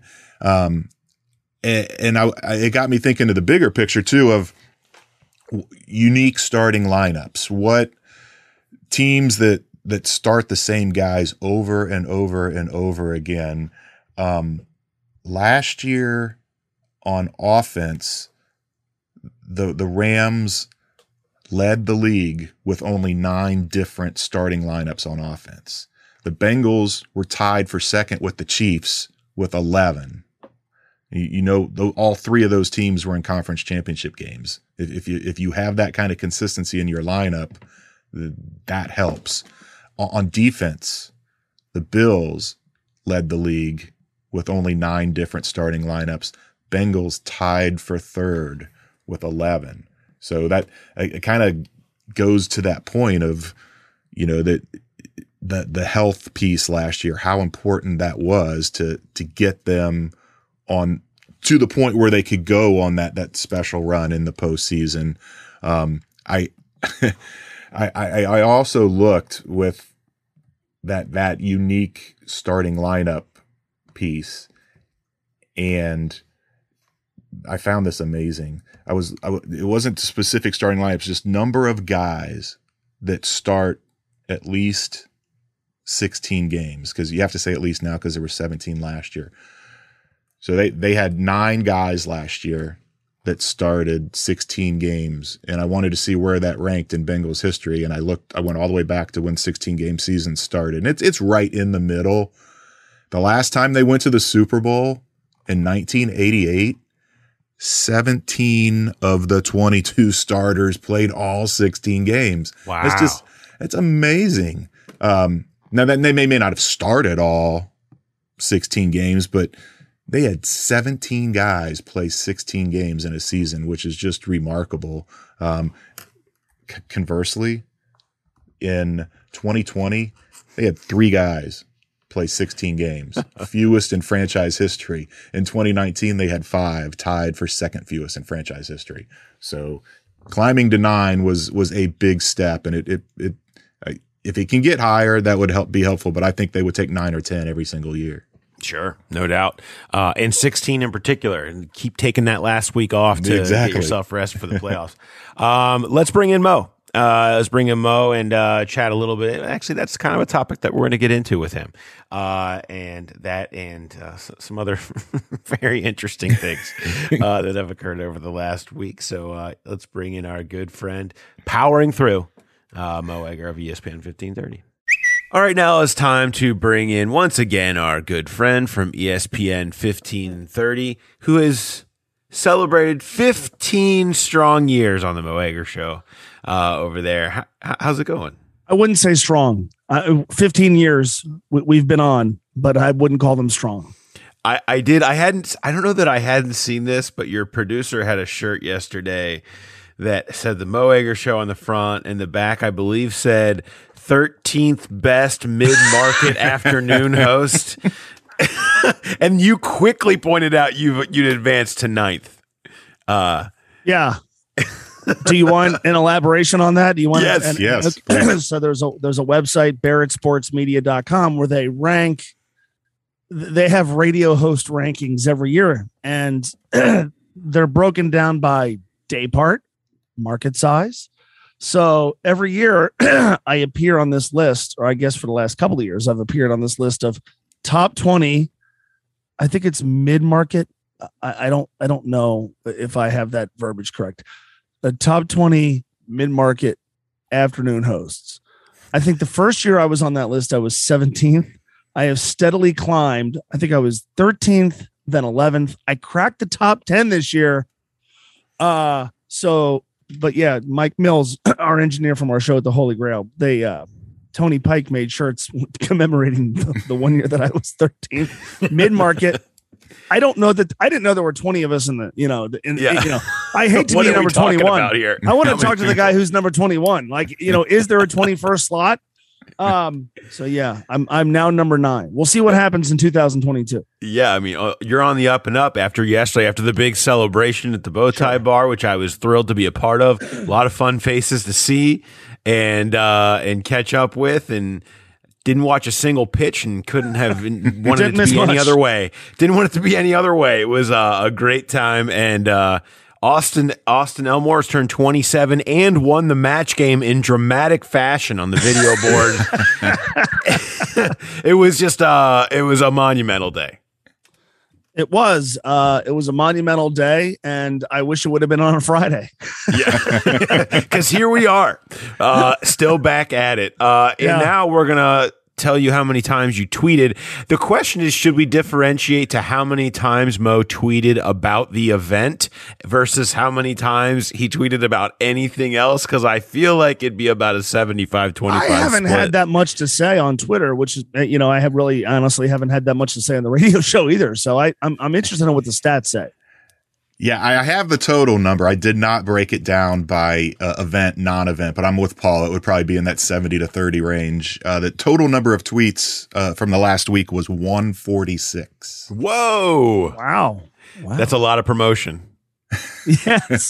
It got me thinking of the bigger picture, too, of unique starting lineups. What teams that start the same guys over and over and over again. Last year on offense, the Rams led the league with only 9 different starting lineups on offense. The Bengals were tied for second with the Chiefs with 11. All 3 of those teams were in conference championship games. If you have that kind of consistency in your lineup, that helps. On defense, the Bills led the league with only 9 different starting lineups. Bengals tied for third with 11. So that it kind of goes to that point of, that the health piece last year, how important that was to get them on to the point where they could go on that special run in the postseason. I also looked with that unique starting lineup piece, and I found this amazing. It wasn't specific starting lineups, just number of guys that start at least 16 games, because you have to say at least now because there were 17 last year. So they had 9 guys last year that started 16 games, and I wanted to see where that ranked in Bengals history, and I went all the way back to when 16-game season started, and it's right in the middle. The last time they went to the Super Bowl in 1988, 17 of the 22 starters played all 16 games. Wow. It's amazing. Now that they may not have started all 16 games, but they had 17 guys play 16 games in a season, which is just remarkable. Conversely, in 2020, they had 3 guys play 16 games, fewest in franchise history. In 2019, they had 5, tied for second fewest in franchise history. So climbing to 9 was a big step, and if it can get higher, that would be helpful. But I think they would take 9 or 10 every single year. Sure, no doubt. And 16 in particular, and keep taking that last week off to get yourself rest for the playoffs. Let's bring in Mo. And chat a little bit. Actually, that's kind of a topic that we're going to get into with him, and some other very interesting things that have occurred over the last week. So let's bring in our good friend, powering through, Mo Egger of ESPN 1530. All right, now it's time to bring in once again our good friend from ESPN 1530, who has celebrated 15 strong years on the Mo Egger Show over there. How's it going? I wouldn't say strong. 15 years we've been on, but I wouldn't call them strong. I don't know that I hadn't seen this, but your producer had a shirt yesterday that said the Mo Egger Show on the front, and the back, I believe, said 13th best mid-market afternoon host. And you quickly pointed out you'd advanced to 9th. Yeah. Do you want an elaboration on that? Do you want? Yes. So there's a website, barrettsportsmedia.com, where they have radio host rankings every year, and they're broken down by day part, market size. So every year I appear on this list, or I guess for the last couple of years, I've appeared on this list of top 20. I think it's mid-market. I don't know if I have that verbiage correct. The top 20 mid-market afternoon hosts. I think the first year I was on that list, I was 17th. I have steadily climbed. I think I was 13th, then 11th. I cracked the top 10 this year. But yeah, Mike Mills, our engineer from our show at the Holy Grail, Tony Pike made shirts commemorating the 1 year that I was 13th. Mid-market. I didn't know there were 20 of us in the, I hate to be number 21 here. I want to talk to the guy who's number 21. Like, is there a 21st slot? So yeah, I'm now number 9. We'll see what happens in 2022. Yeah. I mean, you're on the up and up after the big celebration at the Bowtie Bar, which I was thrilled to be a part of. A lot of fun faces to see and catch up with, and didn't watch a single pitch and couldn't have wanted it to be any other way. Didn't want it to be any other way. It was a great time. And Austin Elmore has turned 27 and won the match game in dramatic fashion on the video board. It was just it was a monumental day. It was a monumental day, and I wish it would have been on a Friday. Yeah, because here we are, still back at it. And now we're gonna tell you how many times you tweeted. The question is, should we differentiate to how many times Mo tweeted about the event versus how many times he tweeted about anything else? Because I feel like it'd be about a 75-25 I haven't had that much to say on Twitter, which is, I have really honestly haven't had that much to say on the radio show either. So I'm interested in what the stats say. Yeah, I have the total number. I did not break it down by event, non-event, but I'm with Paul. It would probably be in that 70 to 30 range. The total number of tweets from the last week was 146. Whoa. Wow. Wow. That's a lot of promotion. Yes.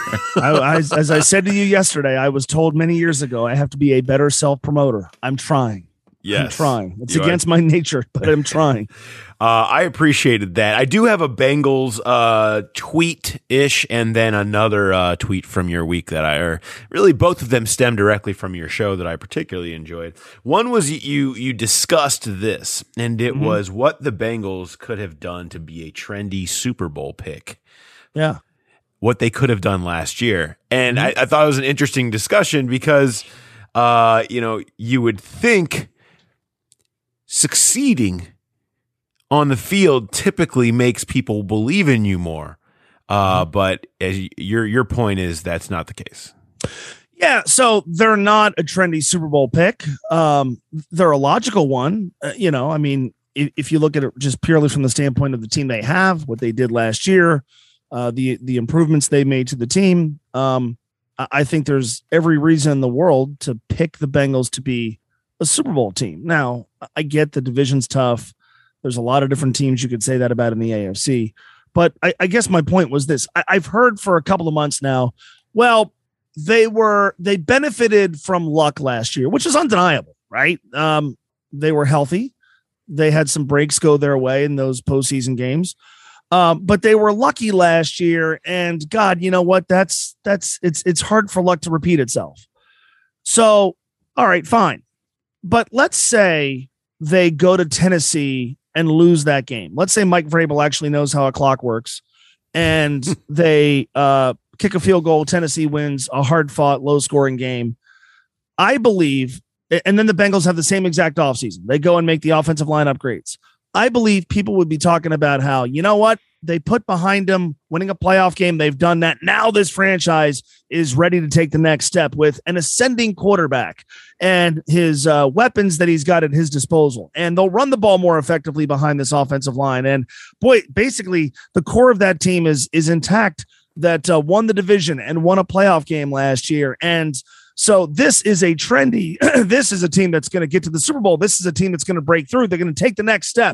As I said to you yesterday, I was told many years ago I have to be a better self-promoter. I'm trying. Yes. I'm trying. It's against my nature, but I'm trying. I appreciated that. I do have a Bengals tweet-ish and then another tweet from your week that really both of them stem directly from your show that I particularly enjoyed. One was you discussed this, and it was what the Bengals could have done to be a trendy Super Bowl pick. Yeah. What they could have done last year. And I thought it was an interesting discussion because, you would think succeeding on the field typically makes people believe in you more. But as your point is that's not the case. Yeah, so they're not a trendy Super Bowl pick. They're a logical one. If you look at it just purely from the standpoint of the team they have, what they did last year, the improvements they made to the team, I think there's every reason in the world to pick the Bengals to be a Super Bowl team. Now, I get the division's tough. There's a lot of different teams you could say that about in the AFC. But I guess my point was this. I've heard for a couple of months now, well, they benefited from luck last year, which is undeniable, right? They were healthy. They had some breaks go their way in those postseason games. But they were lucky last year, and God, you know what? It's hard for luck to repeat itself. So, all right, fine. But let's say they go to Tennessee and lose that game. Let's say Mike Vrabel actually knows how a clock works, and they kick a field goal. Tennessee wins a hard-fought, low-scoring game. I believe, and then the Bengals have the same exact offseason. They go and make the offensive line upgrades. I believe people would be talking about how, you know what, they put behind them winning a playoff game. They've done that. Now this franchise is ready to take the next step with an ascending quarterback and his weapons that he's got at his disposal. And they'll run the ball more effectively behind this offensive line. And boy, basically the core of that team is intact that won the division and won a playoff game last year. And so this is a trendy, this is a team that's going to get to the Super Bowl. This is a team that's going to break through. They're going to take the next step.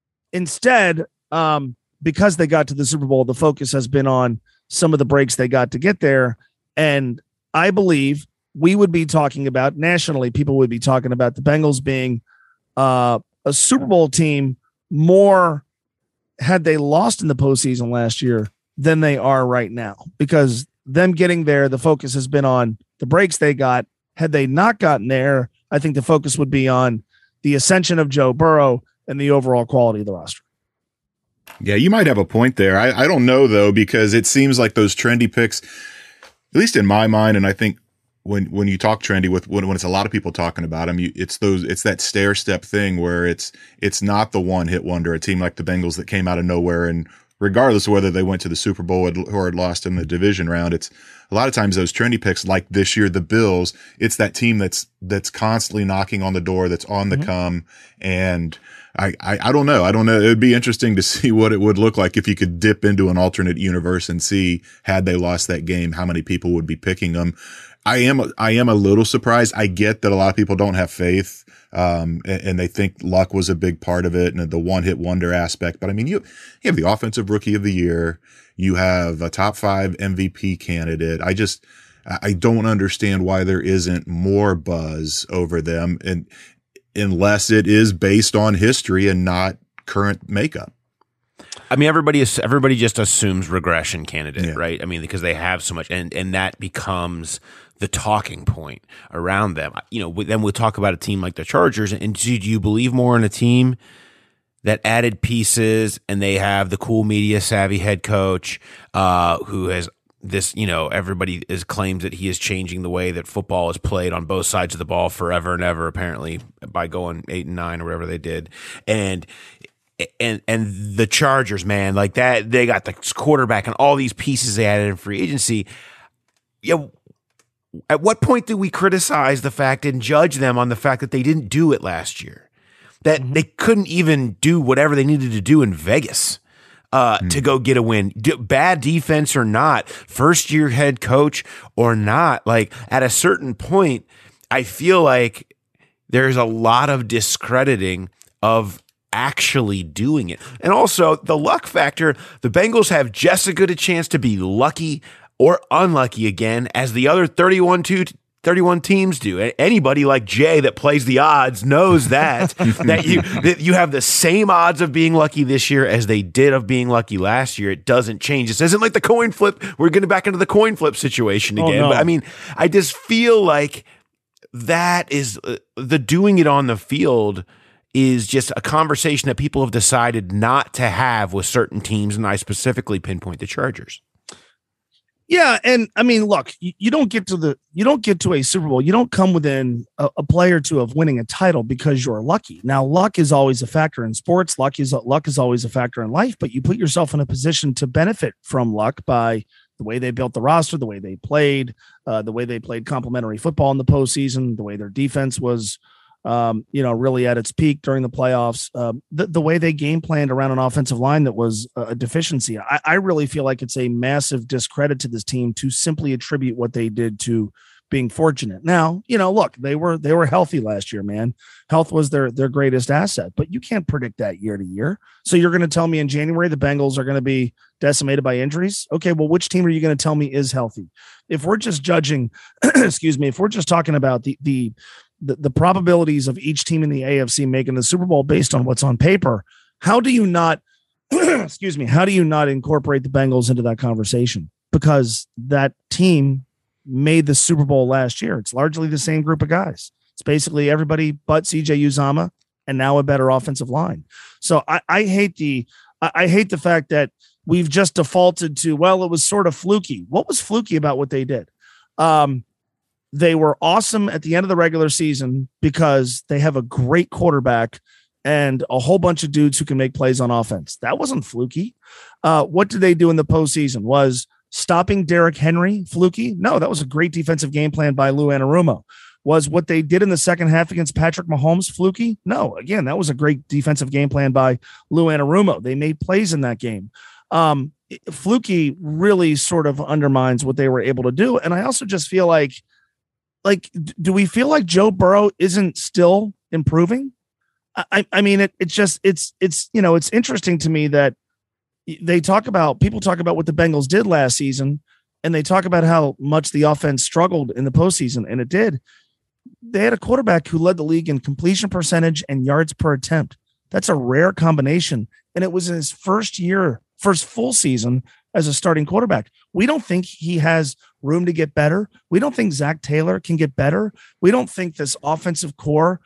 Instead, because they got to the Super Bowl, the focus has been on some of the breaks they got to get there. And I believe we would be talking about nationally, people would be talking about the Bengals being a Super Bowl team more had they lost in the postseason last year than they are right now, because them getting there, the focus has been on the breaks they got. Had they not gotten there, I think the focus would be on the ascension of Joe Burrow and the overall quality of the roster. Yeah, you might have a point there. I don't know, though, because it seems like those trendy picks, at least in my mind, and I think when you talk trendy when it's a lot of people talking about them, it's that stair step thing where it's not the one hit wonder, a team like the Bengals that came out of nowhere, and regardless of whether they went to the Super Bowl or had lost in the division round, it's a lot of times those trendy picks like this year, the Bills, it's that team that's constantly knocking on the door, that's on the come. And I don't know. It would be interesting to see what it would look like if you could dip into an alternate universe and see, had they lost that game, how many people would be picking them. I am a little surprised. I get that a lot of people don't have faith, and they think luck was a big part of it and the one hit wonder aspect. But I mean, you have the offensive rookie of the year. You have a top 5 MVP candidate. I don't understand why there isn't more buzz over them, and unless it is based on history and not current makeup. I mean, everybody just assumes regression candidate, right? I mean, because they have so much, and that becomes the talking point around them. Then we'll talk about a team like the Chargers. And do you believe more in a team that added pieces and they have the cool media savvy head coach who has this, everybody claims that he is changing the way that football is played on both sides of the ball forever and ever, apparently, by going 8-9 or whatever they did. And the Chargers, man, like that, they got the quarterback and all these pieces they added in free agency. Yeah. At what point do we criticize the fact and judge them on the fact that they didn't do it last year? That they couldn't even do whatever they needed to do in Vegas to go get a win. Bad defense or not, first year head coach or not, like at a certain point, I feel like there's a lot of discrediting of actually doing it. And also the luck factor, the Bengals have just as good a chance to be lucky or unlucky again as the other 31 teams do. Anybody like Jay that plays the odds knows that that you have the same odds of being lucky this year as they did of being lucky last year. It doesn't change. This isn't like the coin flip. We're getting back into the coin flip situation again. No. But I mean, I just feel like that is the doing it on the field is just a conversation that people have decided not to have with certain teams, and I specifically pinpoint the Chargers. Yeah, and I mean, look, you don't get to a Super Bowl. You don't come within a play or two of winning a title because you're lucky. Now, luck is always a factor in sports. Luck is always a factor in life. But you put yourself in a position to benefit from luck by the way they built the roster, the way they played complementary football in the postseason, the way their defense was, really at its peak during the playoffs, the way they game planned around an offensive line that was a deficiency. I really feel like it's a massive discredit to this team to simply attribute what they did to being fortunate. Now, look, they were healthy last year, man. Health was their greatest asset, but you can't predict that year to year. So you're going to tell me in January the Bengals are going to be decimated by injuries? Okay, well, which team are you going to tell me is healthy? If we're just judging, if we're just talking about the probabilities of each team in the AFC making the Super Bowl based on what's on paper, how do you not, how do you not incorporate the Bengals into that conversation? Because that team made the Super Bowl last year. It's largely the same group of guys. It's basically everybody but CJ Uzomah and now a better offensive line. So I hate the fact that we've just defaulted to, well, it was sort of fluky. What was fluky about what they did? They were awesome at the end of the regular season because they have a great quarterback and a whole bunch of dudes who can make plays on offense. That wasn't fluky. What did they do in the postseason? Was stopping Derrick Henry fluky? No, that was a great defensive game plan by Lou Anarumo. Was what they did in the second half against Patrick Mahomes fluky? No, again, that was a great defensive game plan by Lou Anarumo. They made plays in that game. Fluky really sort of undermines what they were able to do. And I also just feel like, do we feel like Joe Burrow isn't still improving? I mean, it's interesting to me that people talk about what the Bengals did last season, and they talk about how much the offense struggled in the postseason, and it did. They had a quarterback who led the league in completion percentage and yards per attempt. That's a rare combination, and it was in his first full season as a starting quarterback. We don't think he has room to get better. We don't think Zach Taylor can get better. We don't think this offensive core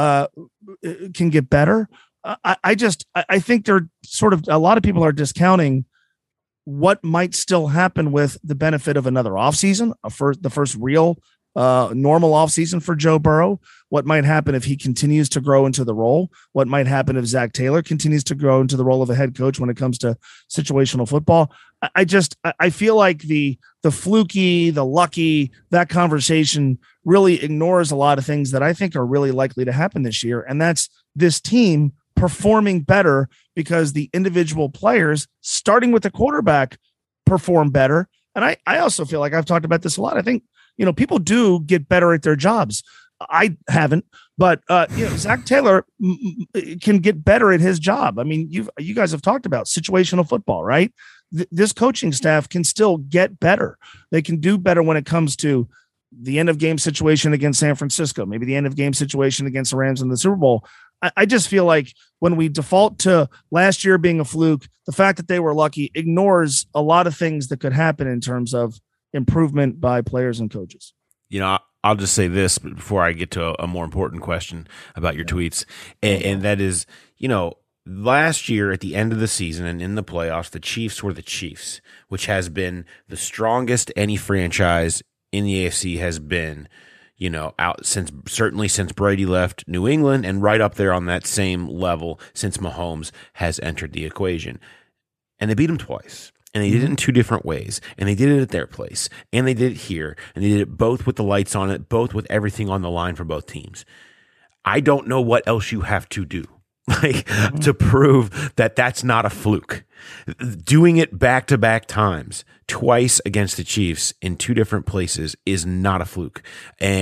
can get better. I think they're sort of, a lot of people are discounting what might still happen with the benefit of another offseason, the first real normal offseason for Joe Burrow. What might happen if he continues to grow into the role? What might happen if Zach Taylor continues to grow into the role of a head coach when it comes to situational football? I feel like the fluky, the lucky, that conversation really ignores a lot of things that I think are really likely to happen this year. And that's this team performing better because the individual players, starting with the quarterback, perform better. And I also feel like I've talked about this a lot. I think, people do get better at their jobs. I haven't, but Zach Taylor can get better at his job. I mean, you guys have talked about situational football, right? This coaching staff can still get better. They can do better when it comes to the end of game situation against San Francisco, maybe the end of game situation against the Rams in the Super Bowl. I just feel like when we default to last year being a fluke, the fact that they were lucky ignores a lot of things that could happen in terms of improvement by players and coaches. I'll just say this before I get to a more important question about your tweets. And that is, last year at the end of the season and in the playoffs, the Chiefs were the Chiefs, which has been the strongest any franchise in the AFC has been, out since Brady left New England, and right up there on that same level since Mahomes has entered the equation. And they beat them twice. And they did it in two different ways. And they did it at their place. And they did it here. And they did it both with the lights on it, both with everything on the line for both teams. I don't know what else you have to do to prove that that's not a fluke. Doing it back-to-back times, twice against the Chiefs in two different places, is not a fluke. And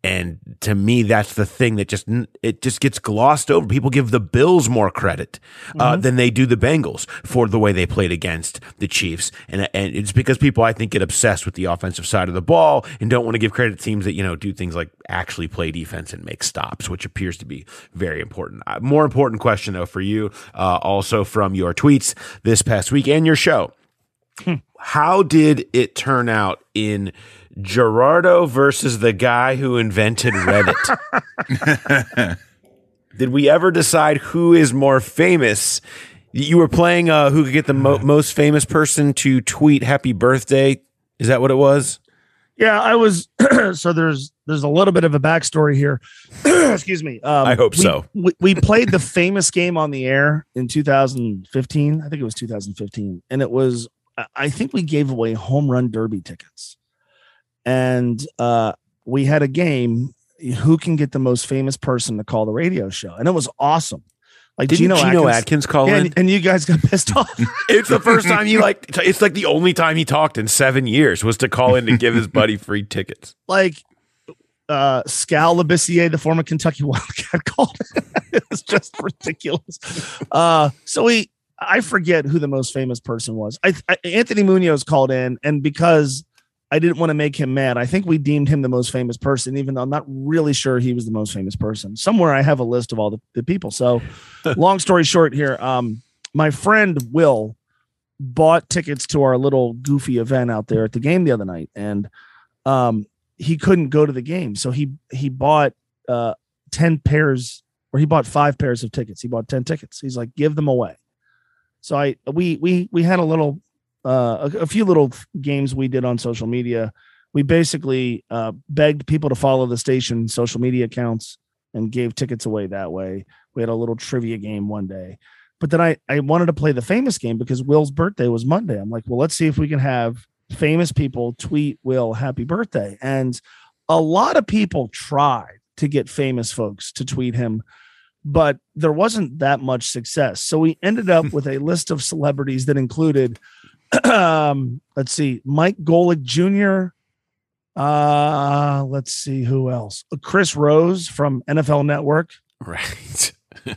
And to me, that's the thing that it just gets glossed over. People give the Bills more credit than they do the Bengals for the way they played against the Chiefs. And it's because people, I think, get obsessed with the offensive side of the ball and don't want to give credit to teams that, do things like actually play defense and make stops, which appears to be very important. More important question, though, for you, also from your tweets this past week and your show. How did it turn out in Gerardo versus the guy who invented Reddit? Did we ever decide who is more famous? You were playing who could get the most famous person to tweet happy birthday. Is that what it was? Yeah, I was. So there's a little bit of a backstory here. Excuse me. I hope so. We played the famous game on the air in 2015. I think it was 2015. And it was, I think we gave away home run derby tickets. And we had a game, who can get the most famous person to call the radio show? And it was awesome. Like Geno Atkins call in? And you guys got pissed off. It's the first time it's like the only time he talked in 7 years was to call in to give his buddy free tickets. Like Scal Labissiere, the former Kentucky Wildcat, called it. It was just ridiculous. I forget who the most famous person was. Anthony Munoz called in, and because I didn't want to make him mad, I think we deemed him the most famous person, even though I'm not really sure he was the most famous person. Somewhere I have a list of all the people. So long story short here, my friend Will bought tickets to our little goofy event out there at the game the other night, and he couldn't go to the game. So he bought 10 pairs, or he bought 5 pairs of tickets. He bought 10 tickets. He's like, give them away. So we had a little, a few little games we did on social media. We basically begged people to follow the station social media accounts and gave tickets away that way. We had a little trivia game one day, but then I wanted to play the famous game because Will's birthday was Monday. I'm like, well, let's see if we can have famous people tweet Will happy birthday. And a lot of people tried to get famous folks to tweet him, but there wasn't that much success. So we ended up with a list of celebrities that included, let's see, Mike Golick Jr. Let's see who else. Chris Rose from NFL Network. Right.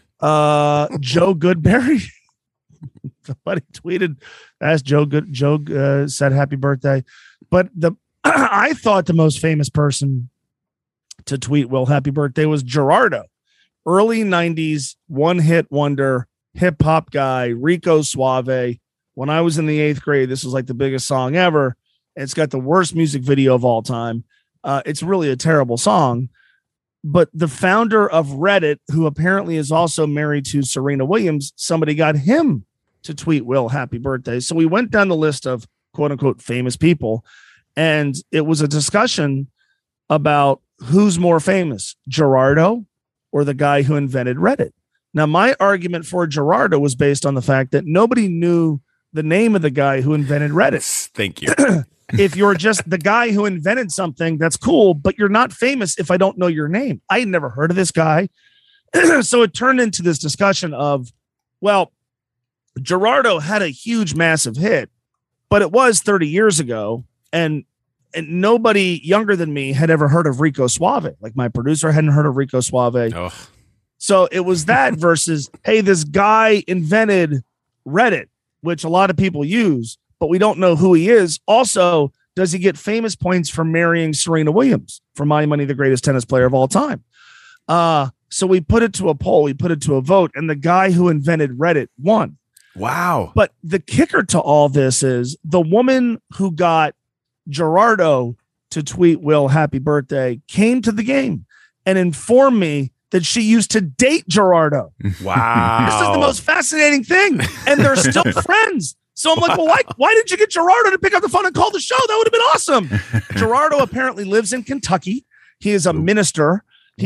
Joe Goodberry. Somebody tweeted, asked Joe said happy birthday. But I thought the most famous person to tweet Will happy birthday was Gerardo. Early 90s, one-hit wonder, hip-hop guy, Rico Suave. When I was in the 8th grade, this was like the biggest song ever. It's got the worst music video of all time. It's really a terrible song. But the founder of Reddit, who apparently is also married to Serena Williams, somebody got him to tweet Will happy birthday. So we went down the list of quote-unquote famous people, and it was a discussion about who's more famous, Gerardo or the guy who invented Reddit. Now, my argument for Gerardo was based on the fact that nobody knew the name of the guy who invented Reddit. Thank you. If you're just the guy who invented something, that's cool, but you're not famous if I don't know your name. I had never heard of this guy. So it turned into this discussion of, well, Gerardo had a huge, massive hit, but it was 30 years ago, and nobody younger than me had ever heard of Rico Suave. Like my producer hadn't heard of Rico Suave. Oh. So it was that versus, hey, this guy invented Reddit, which a lot of people use, but we don't know who he is. Also, does he get famous points for marrying Serena Williams? For my money, the greatest tennis player of all time. So we put it to a poll, we put it to a vote, and the guy who invented Reddit won. Wow. But the kicker to all this is the woman who got Gerardo to tweet Will happy birthday came to the game and informed me that she used to date Gerardo. Wow. This is the most fascinating thing. And they're still friends. So I'm like, well, why didn't you get Gerardo to pick up the phone and call the show? That would have been awesome. Gerardo apparently lives in Kentucky. He is a minister.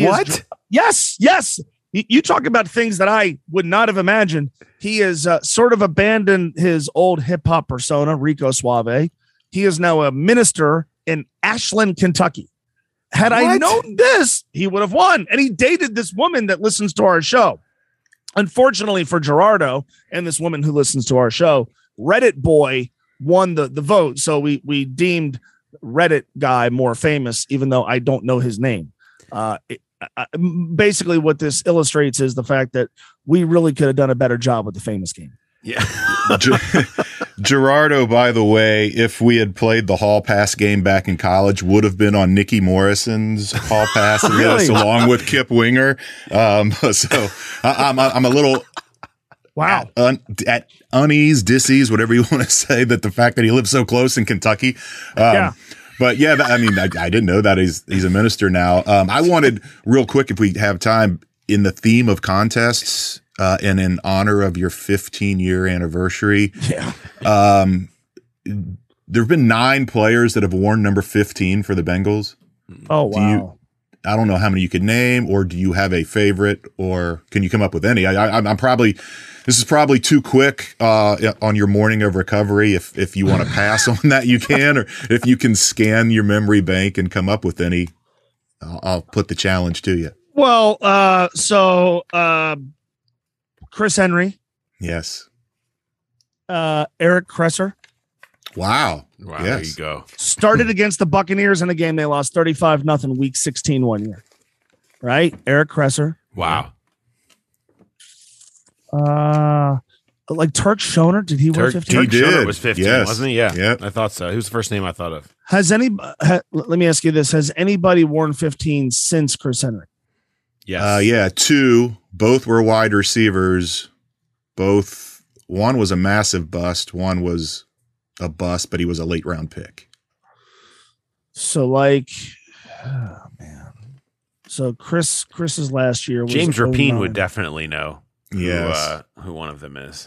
Yes. You talk about things that I would not have imagined. He is sort of abandoned his old hip hop persona, Rico Suave. He is now a minister in Ashland, Kentucky. Had I known this, he would have won. And he dated this woman that listens to our show. Unfortunately for Gerardo and this woman who listens to our show, Reddit boy won the vote. So we deemed Reddit guy more famous, even though I don't know his name. Basically, what this illustrates is the fact that we really could have done a better job with the famous game. Yeah. Gerardo, by the way, if we had played the hall pass game back in college, would have been on Nicky Morrison's hall pass list along with Kip Winger. So I'm a little at unease, disease, whatever you want to say, that the fact that he lives so close in Kentucky. But yeah, I mean, I didn't know that he's a minister now. I wanted real quick, if we have time, in the theme of contests. And in honor of your 15-year anniversary, there have been 9 players that have worn number 15 for the Bengals. Oh, wow. I don't know how many you could name, or do you have a favorite, or can you come up with any? This is probably too quick on your morning of recovery. If you want to pass on that, you can, or if you can scan your memory bank and come up with any, I'll put the challenge to you. Well, Chris Henry. Yes. Eric Kresser. Wow. Yes. There you go. Started against the Buccaneers in a game they lost 35-0 week 16 one year. Right? Eric Kresser. Wow. Like Turk Schoner, did he wear 15? Turk Schoner was 15, yes. wasn't he? Yeah. I thought so. He was the first name I thought of. Let me ask you this. Has anybody worn 15 since Chris Henry? Yes. 2. Both were wide receivers. One was a massive bust. One was a bust, but he was a late round pick. So oh man. So Chris's last year was James Rapine would definitely know who one of them is.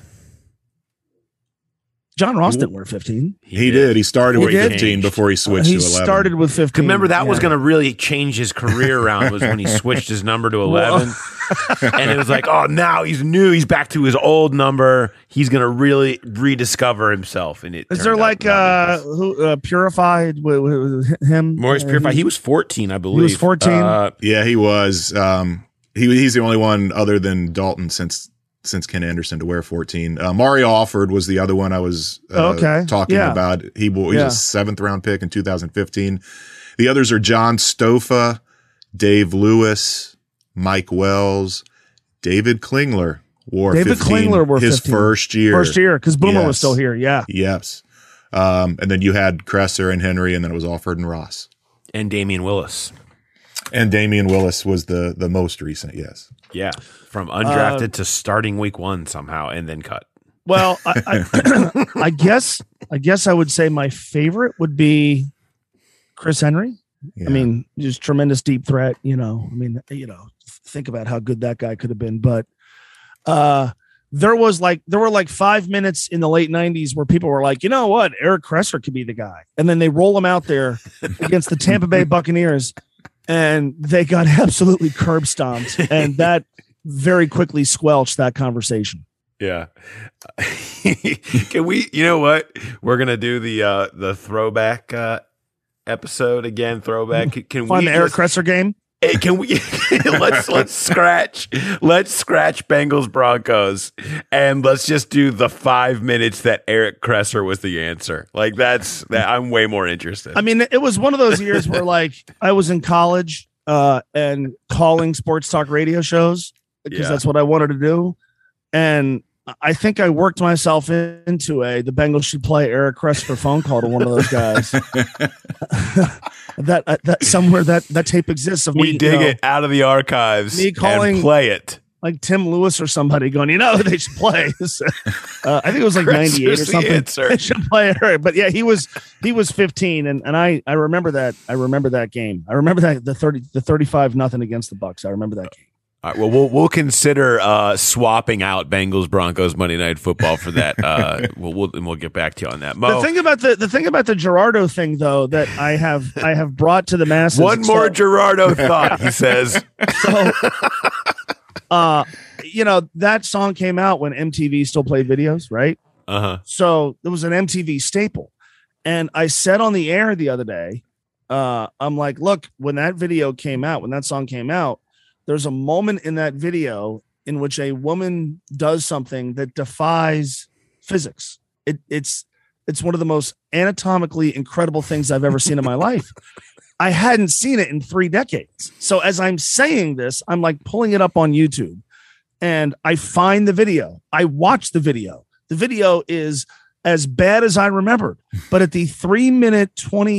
John Ross didn't wear 15. He did. He started with 15 before he switched to 11. He started with 15. Remember, that was going to really change his career around, was when he switched his number to 11. And it was like, oh, now he's new. He's back to his old number. He's going to really rediscover himself. And is there Purified with him? Maurice Purified. He was 14, I believe. He was 14? Yeah, he was. He's the only one other than Dalton since Ken Anderson to wear 14. Mario Alford was the other one I was talking about. He was a 7th round pick in 2015. The others are John Stofa, Dave Lewis, Mike Wells, David Klingler wore 15. His 15. first year, because Boomer was still here. Yeah. Yes. And then you had Kresser and Henry, and then it was Alford and Ross. And Damian Willis. And Damian Willis was the most recent, yes. Yeah, from undrafted to starting week 1 somehow, and then cut. Well, I guess I would say my favorite would be Chris Henry. Yeah. I mean, just tremendous deep threat. Think about how good that guy could have been. But there were like 5 minutes in the late 90s where people were like, you know what, Eric Kresser could be the guy, and then they roll him out there against the Tampa Bay Buccaneers. And they got absolutely curb stomped, and that very quickly squelched that conversation. Yeah. Can we? You know what? We're gonna do the throwback episode again. Throwback. Can on we the Eric Kresser game? Hey, can we let's scratch Bengals Broncos, and let's just do the 5 minutes that Eric Kresser was the answer. Like that I'm way more interested. I mean, it was one of those years where like I was in college and calling sports talk radio shows because that's what I wanted to do, and I think I worked myself into the Bengals should play Eric Kresser phone call to one of those guys. that somewhere that tape exists of me. We dig it out of the archives. Me calling, and play it like Tim Lewis or somebody going, they should play. I think it was like 98 or something. They should play it. But yeah, he was 15, and I remember that. I remember that game. I remember that the 35-0 against the Bucs. I remember that game. All right, well, we'll consider swapping out Bengals Broncos Monday Night Football for that. We'll get back to you on that. Mo, the thing about the Gerardo thing, though, that I have brought to the masses. One more Gerardo thought, he says. So, that song came out when MTV still played videos, right? So it was an MTV staple, and I said on the air the other day, I'm like, look, when that song came out. There's a moment in that video in which a woman does something that defies physics. It's one of the most anatomically incredible things I've ever seen in my life. I hadn't seen it in 3 decades. So as I'm saying this, I'm like pulling it up on YouTube and I find the video. I watch the video. The video is as bad as I remembered, but at the 3 minute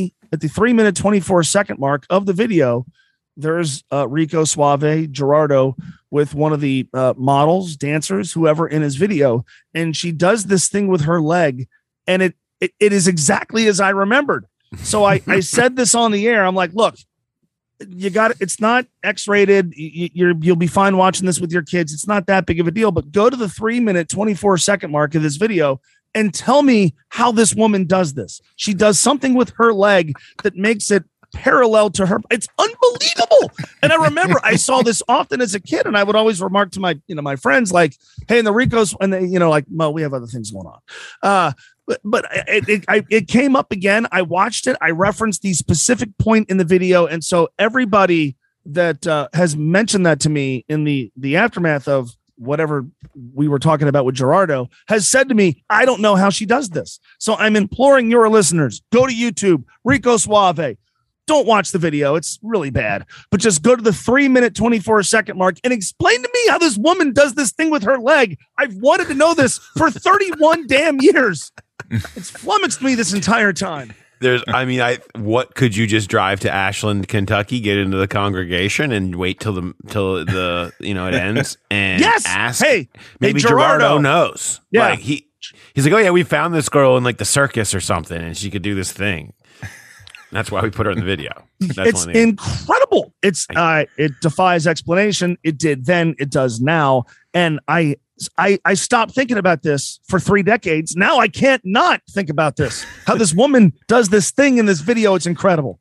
24 second mark of the video, there's Rico Suave Gerardo with one of the models, dancers, whoever in his video. And she does this thing with her leg and it is exactly as I remembered. So I said this on the air. I'm like, look, you got it. It's not X-rated. You'll be fine watching this with your kids. It's not that big of a deal, but go to the 3 minute, 24 second mark of this video and tell me how this woman does this. She does something with her leg that makes it parallel to her. It's unbelievable. And I remember I saw this often as a kid and I would always remark to my friends like, hey, and the Ricos, and they, like, Mo, we have other things going on. But it came up again. I watched it. I referenced the specific point in the video. And so everybody that has mentioned that to me in the aftermath of whatever we were talking about with Gerardo has said to me, I don't know how she does this. So I'm imploring your listeners, go to YouTube, Rico Suave. Don't watch the video. It's really bad. But just go to the 3 minute, 24 second mark and explain to me how this woman does this thing with her leg. I've wanted to know this for 31 damn years. It's flummoxed me this entire time. What could you just drive to Ashland, Kentucky, get into the congregation and wait till the it ends and ask? Hey, maybe Gerardo knows. Yeah. Like he's like, oh yeah, we found this girl in like the circus or something and she could do this thing. That's why we put her in the video. It's incredible. It defies explanation. It did then, it does now. And I stopped thinking about this for 3 decades. Now I can't not think about this. How this woman does this thing in this video. It's incredible.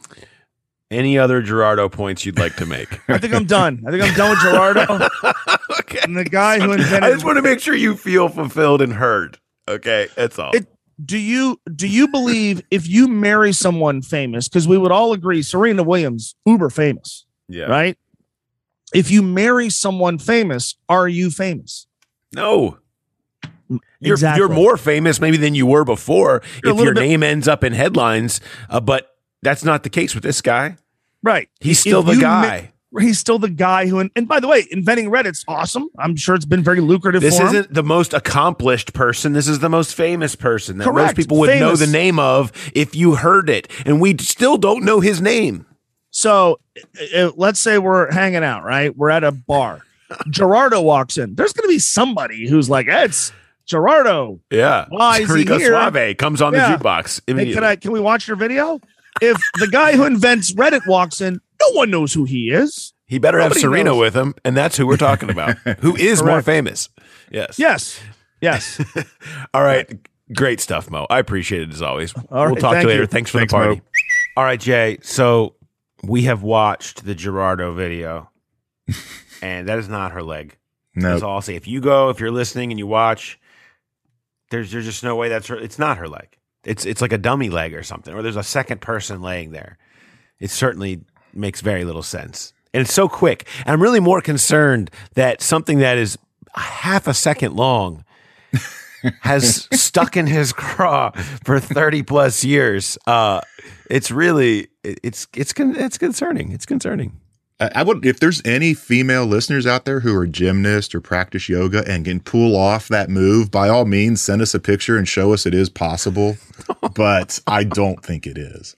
Any other Gerardo points you'd like to make? I think I'm done. with Gerardo. Okay. And the guy who invented. I just want to make sure you feel fulfilled and heard. Okay, that's all. Do you believe if you marry someone famous, because we would all agree Serena Williams, uber famous, right? If you marry someone famous, are you famous? No. Exactly. You're more famous maybe than you were before if your name ends up in headlines, but that's not the case with this guy. Right. He's still the guy. He's still the guy who, and by the way, inventing Reddit's awesome. I'm sure it's been very lucrative for him. This isn't the most accomplished person. This is the most famous person that Correct. most people would know the name of if you heard it. And we still don't know his name. So let's say we're hanging out, right? We're at a bar. Gerardo walks in. There's going to be somebody who's like, it's Gerardo. Yeah. Why is Rico he here? Suave comes on the jukebox immediately. Hey, can we watch your video? If the guy who invents Reddit walks in, no one knows who he is. He better have Serena with him, and that's who we're talking about. Who is more famous? Yes. All right. Great stuff, Mo. I appreciate it as always. We'll talk to you later. Thanks for the party. Mo. All right, Jay. So we have watched the Gerardo video, and that is not her leg. No. That's all I'll say. If you're listening and you watch, there's just no way that's her. It's not her leg. It's like a dummy leg or something, or there's a second person laying there. It certainly makes very little sense. And it's so quick. And I'm really more concerned that something that is half a second long has stuck in his craw for 30 plus years. It's really, it's concerning. It's concerning. I would, if there's any female listeners out there who are gymnasts or practice yoga and can pull off that move, by all means, send us a picture and show us it is possible. But I don't think it is.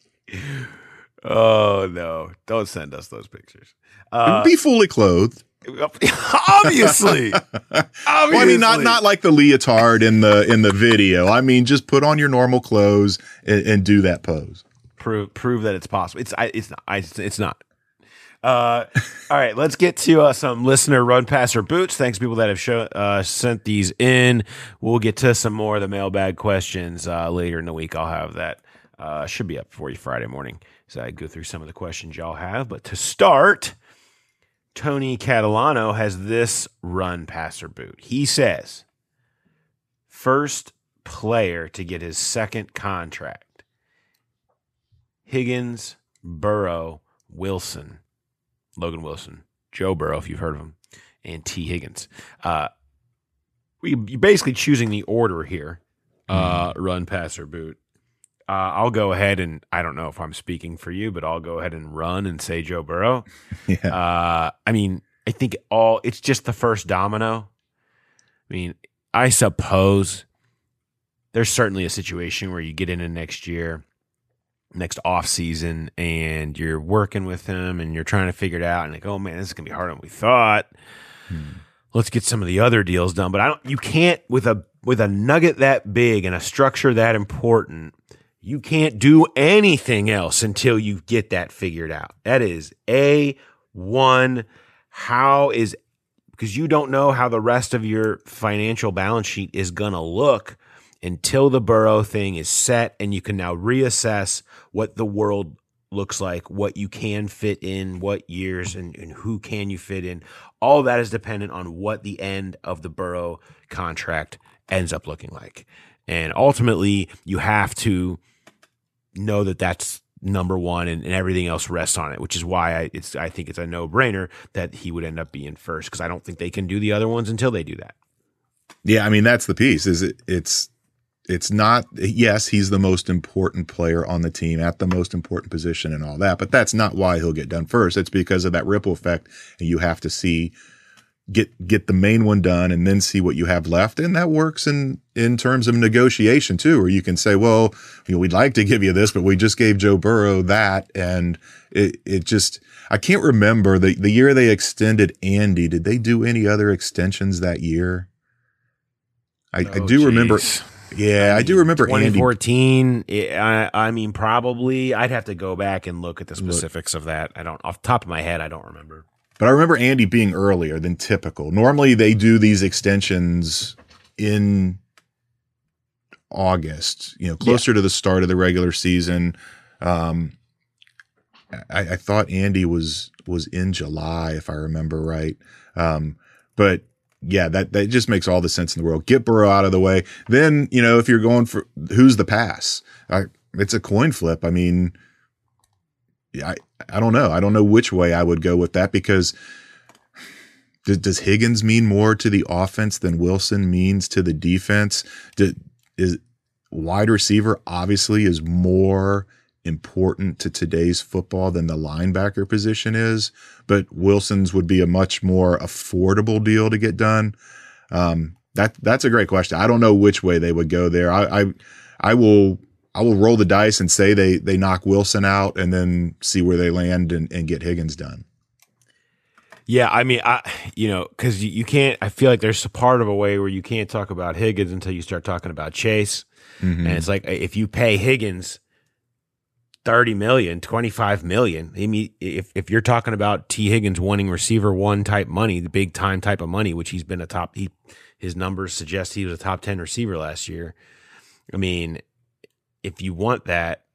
Oh, no. Don't send us those pictures. Be fully clothed. Obviously. Well, I mean, not like the leotard in the video. I mean, just put on your normal clothes and do that pose. Prove that it's possible. It's not. All right, let's get to some listener run passer boots. Thanks to people that have sent these in. We'll get to some more of the mailbag questions later in the week. I'll have that. Should be up for you Friday morning. So I go through some of the questions y'all have. But to start, Tony Catalano has this run passer boot. He says, first player to get his second contract. Higgins, Burrow, Wilson. Logan Wilson, Joe Burrow, if you've heard of him, and T. Higgins. You're basically choosing the order here, run, passer, boot. I'll go ahead and I don't know if I'm speaking for you, but I'll go ahead and run and say Joe Burrow. Yeah. I mean, I think it's just the first domino. I mean, I suppose there's certainly a situation where you get into next off season, and you're working with him and you're trying to figure it out, and like, oh man, this is gonna be harder than we thought. Let's get some of the other deals done. But you can't with a nugget that big and a structure that important. You can't do anything else until you get that figured out. That is A1. Because you don't know how the rest of your financial balance sheet is going to look until the Burrow thing is set, and you can now reassess what the world looks like, what you can fit in, what years, and who can you fit in. All that is dependent on what the end of the Burrow contract ends up looking like. And ultimately, you have to know that that's number one, and everything else rests on it, which is why I think it's a no-brainer that he would end up being first, because I don't think they can do the other ones until they do that. Yeah, I mean, that's the piece. It's not, yes, he's the most important player on the team at the most important position and all that, but that's not why he'll get done first. It's because of that ripple effect, and you have to get the main one done and then see what you have left. And that works in terms of negotiation too, where you can say, well, we'd like to give you this, but we just gave Joe Burrow that. And it just, I can't remember the year they extended Andy. Did they do any other extensions that year? I do remember. Yeah, I do remember 2014. I mean, probably I'd have to go back and look at the specifics of that. Off the top of my head, I don't remember. But I remember Andy being earlier than typical. Normally they do these extensions in August, closer to the start of the regular season. I thought Andy was in July, if I remember right. But yeah, that just makes all the sense in the world. Get Burrow out of the way. Then, if you're going for who's the pass, it's a coin flip. I mean, I don't know. I don't know which way I would go with that, because does Higgins mean more to the offense than Wilson means to the defense? Is wide receiver obviously is more important to today's football than the linebacker position is, but Wilson's would be a much more affordable deal to get done. That's a great question. I don't know which way they would go there. I will roll the dice and say they knock Wilson out and then see where they land and get Higgins done. Yeah, I mean, because you can't. I feel like there's a part of a way where you can't talk about Higgins until you start talking about Chase, and it's like if you pay Higgins $30 million, $25 million. I mean, if you're talking about T. Higgins wanting receiver one type money, the big time type of money, which he's been his numbers suggest he was a top 10 receiver last year. I mean, if you want that,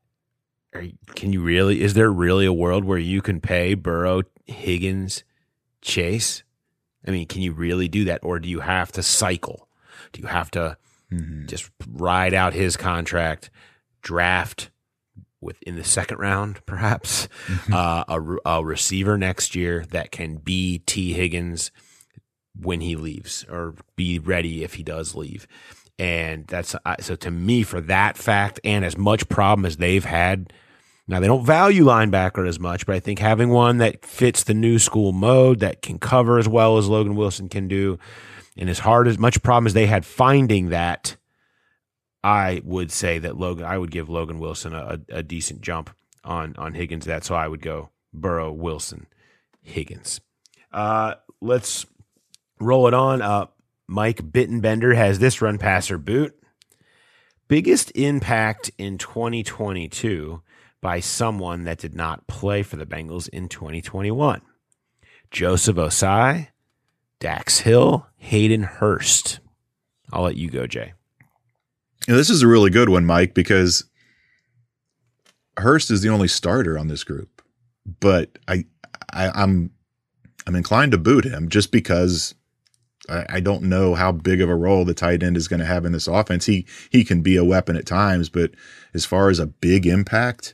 is there really a world where you can pay Burrow, Higgins, Chase? I mean, can you really do that? Or do you have to cycle? Do you have to just ride out his contract, draft in the second round, perhaps, a receiver next year that can be T. Higgins when he leaves, or be ready if he does leave? And that's so to me, for that fact, and as much problem as they've had. Now, they don't value linebacker as much, but I think having one that fits the new school mode, that can cover as well as Logan Wilson can do, and as much problem as they had finding that, I would say that I would give Logan Wilson a decent jump on Higgins. So I would go Burrow, Wilson, Higgins. Let's roll it on. Mike Bittenbender has this run passer boot. Biggest impact in 2022 by someone that did not play for the Bengals in 2021. Joseph Osai, Dax Hill, Hayden Hurst. I'll let you go, Jay. This is a really good one, Mike, because Hurst is the only starter on this group, but I'm inclined to boot him just because I don't know how big of a role the tight end is going to have in this offense. He can be a weapon at times, but as far as a big impact,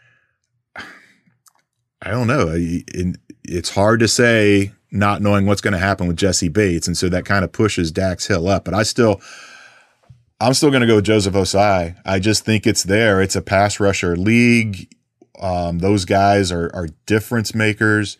I don't know. It's hard to say, not knowing what's going to happen with Jesse Bates, and so that kind of pushes Dax Hill up. But I'm still going to go with Joseph Osai. I just think it's there. It's a pass rusher league. Those guys are difference makers.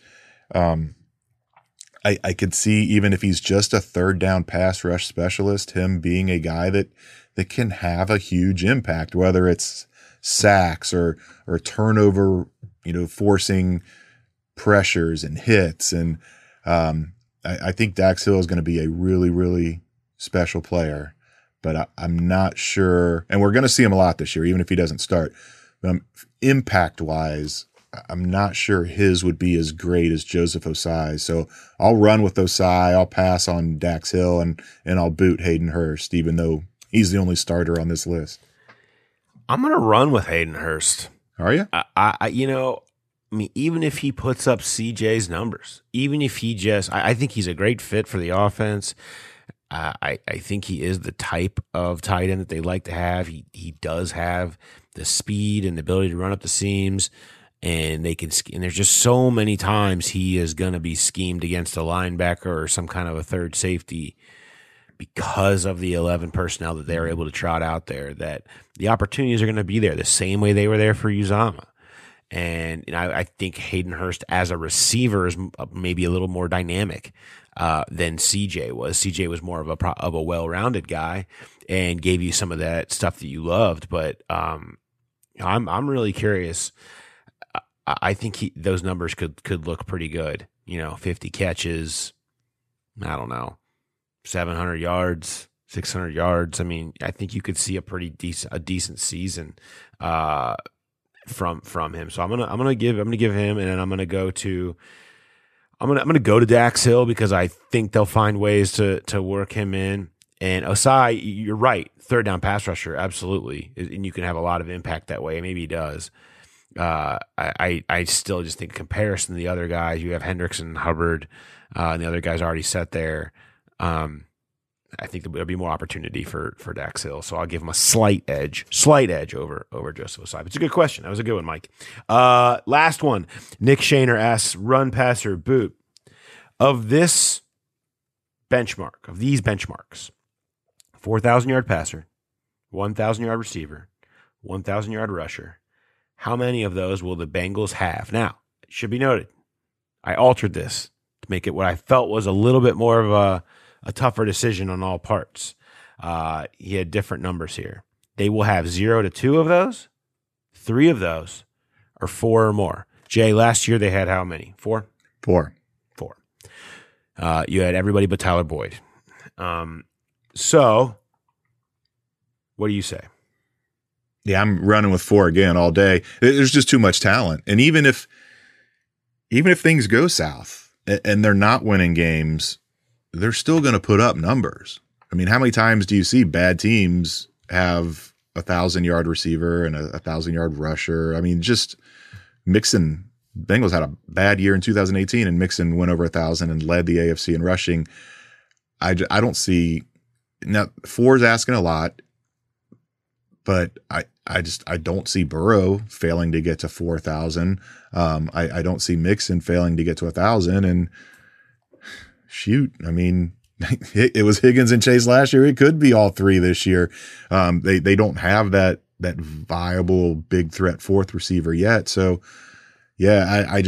I could see, even if he's just a third down pass rush specialist, him being a guy that can have a huge impact, whether it's sacks or turnover, forcing pressures and hits. And I think Dax Hill is going to be a really, really special player, but I'm not sure. And we're going to see him a lot this year, even if he doesn't start. Impact wise, I'm not sure his would be as great as Joseph Osai. So I'll run with Osai. I'll pass on Dax Hill and I'll boot Hayden Hurst, even though he's the only starter on this list. I'm going to run with Hayden Hurst. Are you? I mean, even if he puts up CJ's numbers, even if he I think he's a great fit for the offense. I think he is the type of tight end that they like to have. He does have the speed and the ability to run up the seams, and there's just so many times he is going to be schemed against a linebacker or some kind of a third safety because of the 11 personnel that they're able to trot out there, that the opportunities are going to be there the same way they were there for Uzomah. And I think Hayden Hurst as a receiver is maybe a little more dynamic than CJ was. CJ was more of a well-rounded guy and gave you some of that stuff that you loved. But I'm really curious. I think those numbers could look pretty good. 50 catches. I don't know, 700 yards, 600 yards. I mean, I think you could see a decent season from him. So I'm gonna give him, and then I'm gonna go to Dax Hill because I think they'll find ways to work him in. And Osai, you're right, third down pass rusher, absolutely, and you can have a lot of impact that way. Maybe he does. I still just think comparison to the other guys, you have Hendrickson, Hubbard, and the other guys already set there. I think there'll be more opportunity for Dax Hill, so I'll give him a slight edge over Joseph Osai. It's a good question. That was a good one, Mike. Last one. Nick Shaner asks, run, passer, boot. Of these benchmarks, 4,000-yard passer, 1,000-yard receiver, 1,000-yard rusher, how many of those will the Bengals have? Now, it should be noted, I altered this to make it what I felt was a little bit more of a tougher decision on all parts. He had different numbers here. They will have 0 to 2 of those, 3 of those, or 4 or more. Jay, last year they had how many? 4? 4. You had everybody but Tyler Boyd. So, what do you say? Yeah, I'm running with 4 again all day. There's just too much talent. And even if things go south and they're not winning games, they're still going to put up numbers. I mean, how many times do you see bad teams have a 1,000-yard receiver and a 1,000-yard rusher? I mean, just Mixon, Bengals had a bad year in 2018, and Mixon went over 1,000 and led the AFC in rushing. I don't see now. 4 is asking a lot, but I don't see Burrow failing to get to 4,000. I don't see Mixon failing to get to 1,000. And shoot, I mean, it was Higgins and Chase last year. It could be all 3 this year. They don't have that viable big threat 4th receiver yet. So yeah, I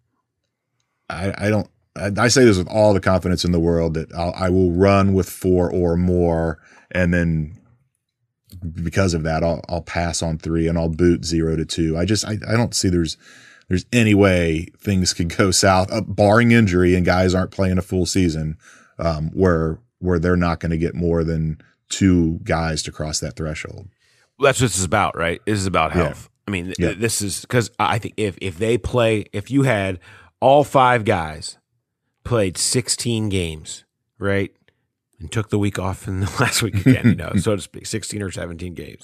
say this with all the confidence in the world that I will run with 4 or more, and then because of that, I'll pass on 3 and I'll boot 0 to 2. I don't see there's any way things could go south, barring injury and guys aren't playing a full season, where they're not going to get more than 2 guys to cross that threshold. Well, that's what this is about, right? This is about health. Yeah. I mean, this is because I think if you had all 5 guys played 16 games, right, and took the week off in the last week again, so to speak, 16 or 17 games,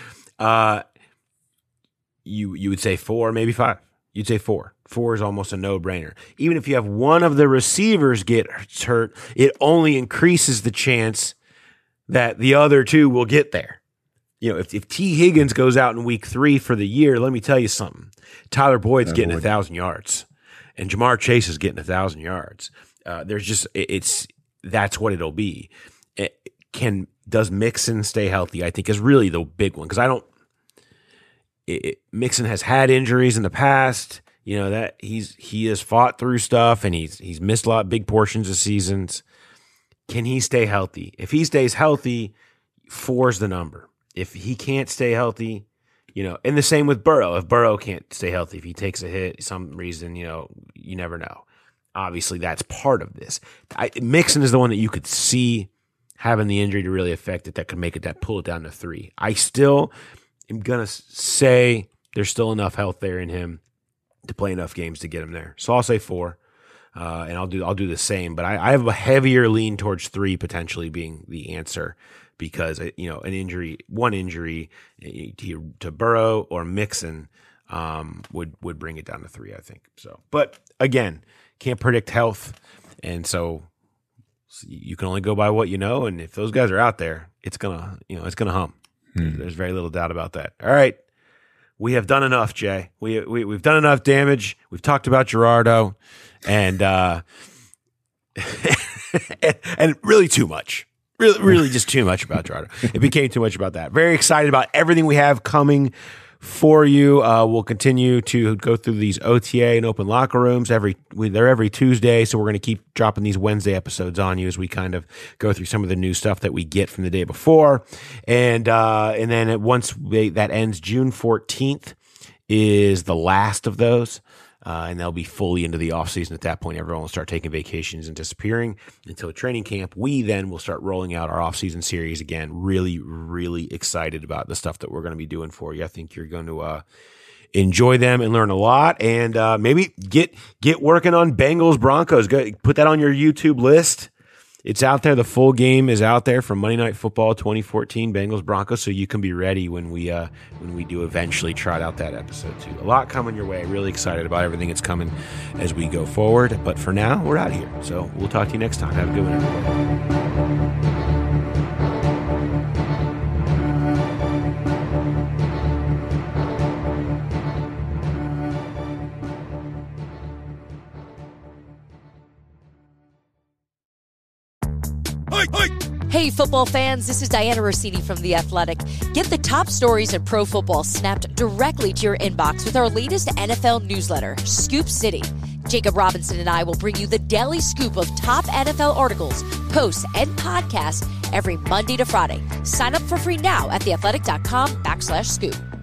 you would say 4, maybe 5. You'd say 4. 4 is almost a no-brainer. Even if you have one of the receivers get hurt, it only increases the chance that the other 2 will get there. If T. Higgins goes out in week 3 for the year, let me tell you something. Tyler Boyd's getting 1,000 yards, and Jamar Chase is getting 1,000 yards. That's what it'll be. Can does Mixon stay healthy, I think is really the big one. Because Mixon has had injuries in the past. You know, that he has fought through stuff, and he's missed a lot, big portions of seasons. Can he stay healthy? If he stays healthy, 4's the number. If he can't stay healthy, you know, and the same with Burrow. If Burrow can't stay healthy, if he takes a hit, some reason, you know, you never know. Obviously, that's part of this. Mixon is the one that you could see having the injury to really affect it, that could make it, that pull it down to 3. I still am gonna say there's still enough health there in him to play enough games to get him there. So I'll say 4, and I'll do the same. But I have a heavier lean towards 3 potentially being the answer, because you know, one injury to Burrow or Mixon would bring it down to 3, I think. So, but again, can't predict health, and so you can only go by what you know. And if those guys are out there, it's gonna hum. There's very little doubt about that. All right. We have done enough, Jay. We've done enough damage. We've talked about Gerardo, and and really too much. Really just too much about Gerardo. It became too much about that. Very excited about everything we have coming for you. We'll continue to go through these OTA and open locker rooms. They're every Tuesday, so we're going to keep dropping these Wednesday episodes on you as we kind of go through some of the new stuff that we get from the day before. And then once that ends, June 14th is the last of those. And they'll be fully into the offseason at that point. Everyone will start taking vacations and disappearing until training camp. We then will start rolling out our offseason series again. Really, really excited about the stuff that we're going to be doing for you. I think you're going to enjoy them and learn a lot. And maybe get working on Bengals Broncos. Go put that on your YouTube list. It's out there. The full game is out there from Monday Night Football 2014 Bengals Broncos, so you can be ready when we do eventually trot out that episode too. A lot coming your way. Really excited about everything that's coming as we go forward. But for now, we're out of here. So we'll talk to you next time. Have a good one, everybody. Hey, football fans, this is Diana Rossini from The Athletic. Get the top stories in pro football snapped directly to your inbox with our latest NFL newsletter, Scoop City. Jacob Robinson and I will bring you the daily scoop of top NFL articles, posts, and podcasts every Monday to Friday. Sign up for free now at theathletic.com/scoop.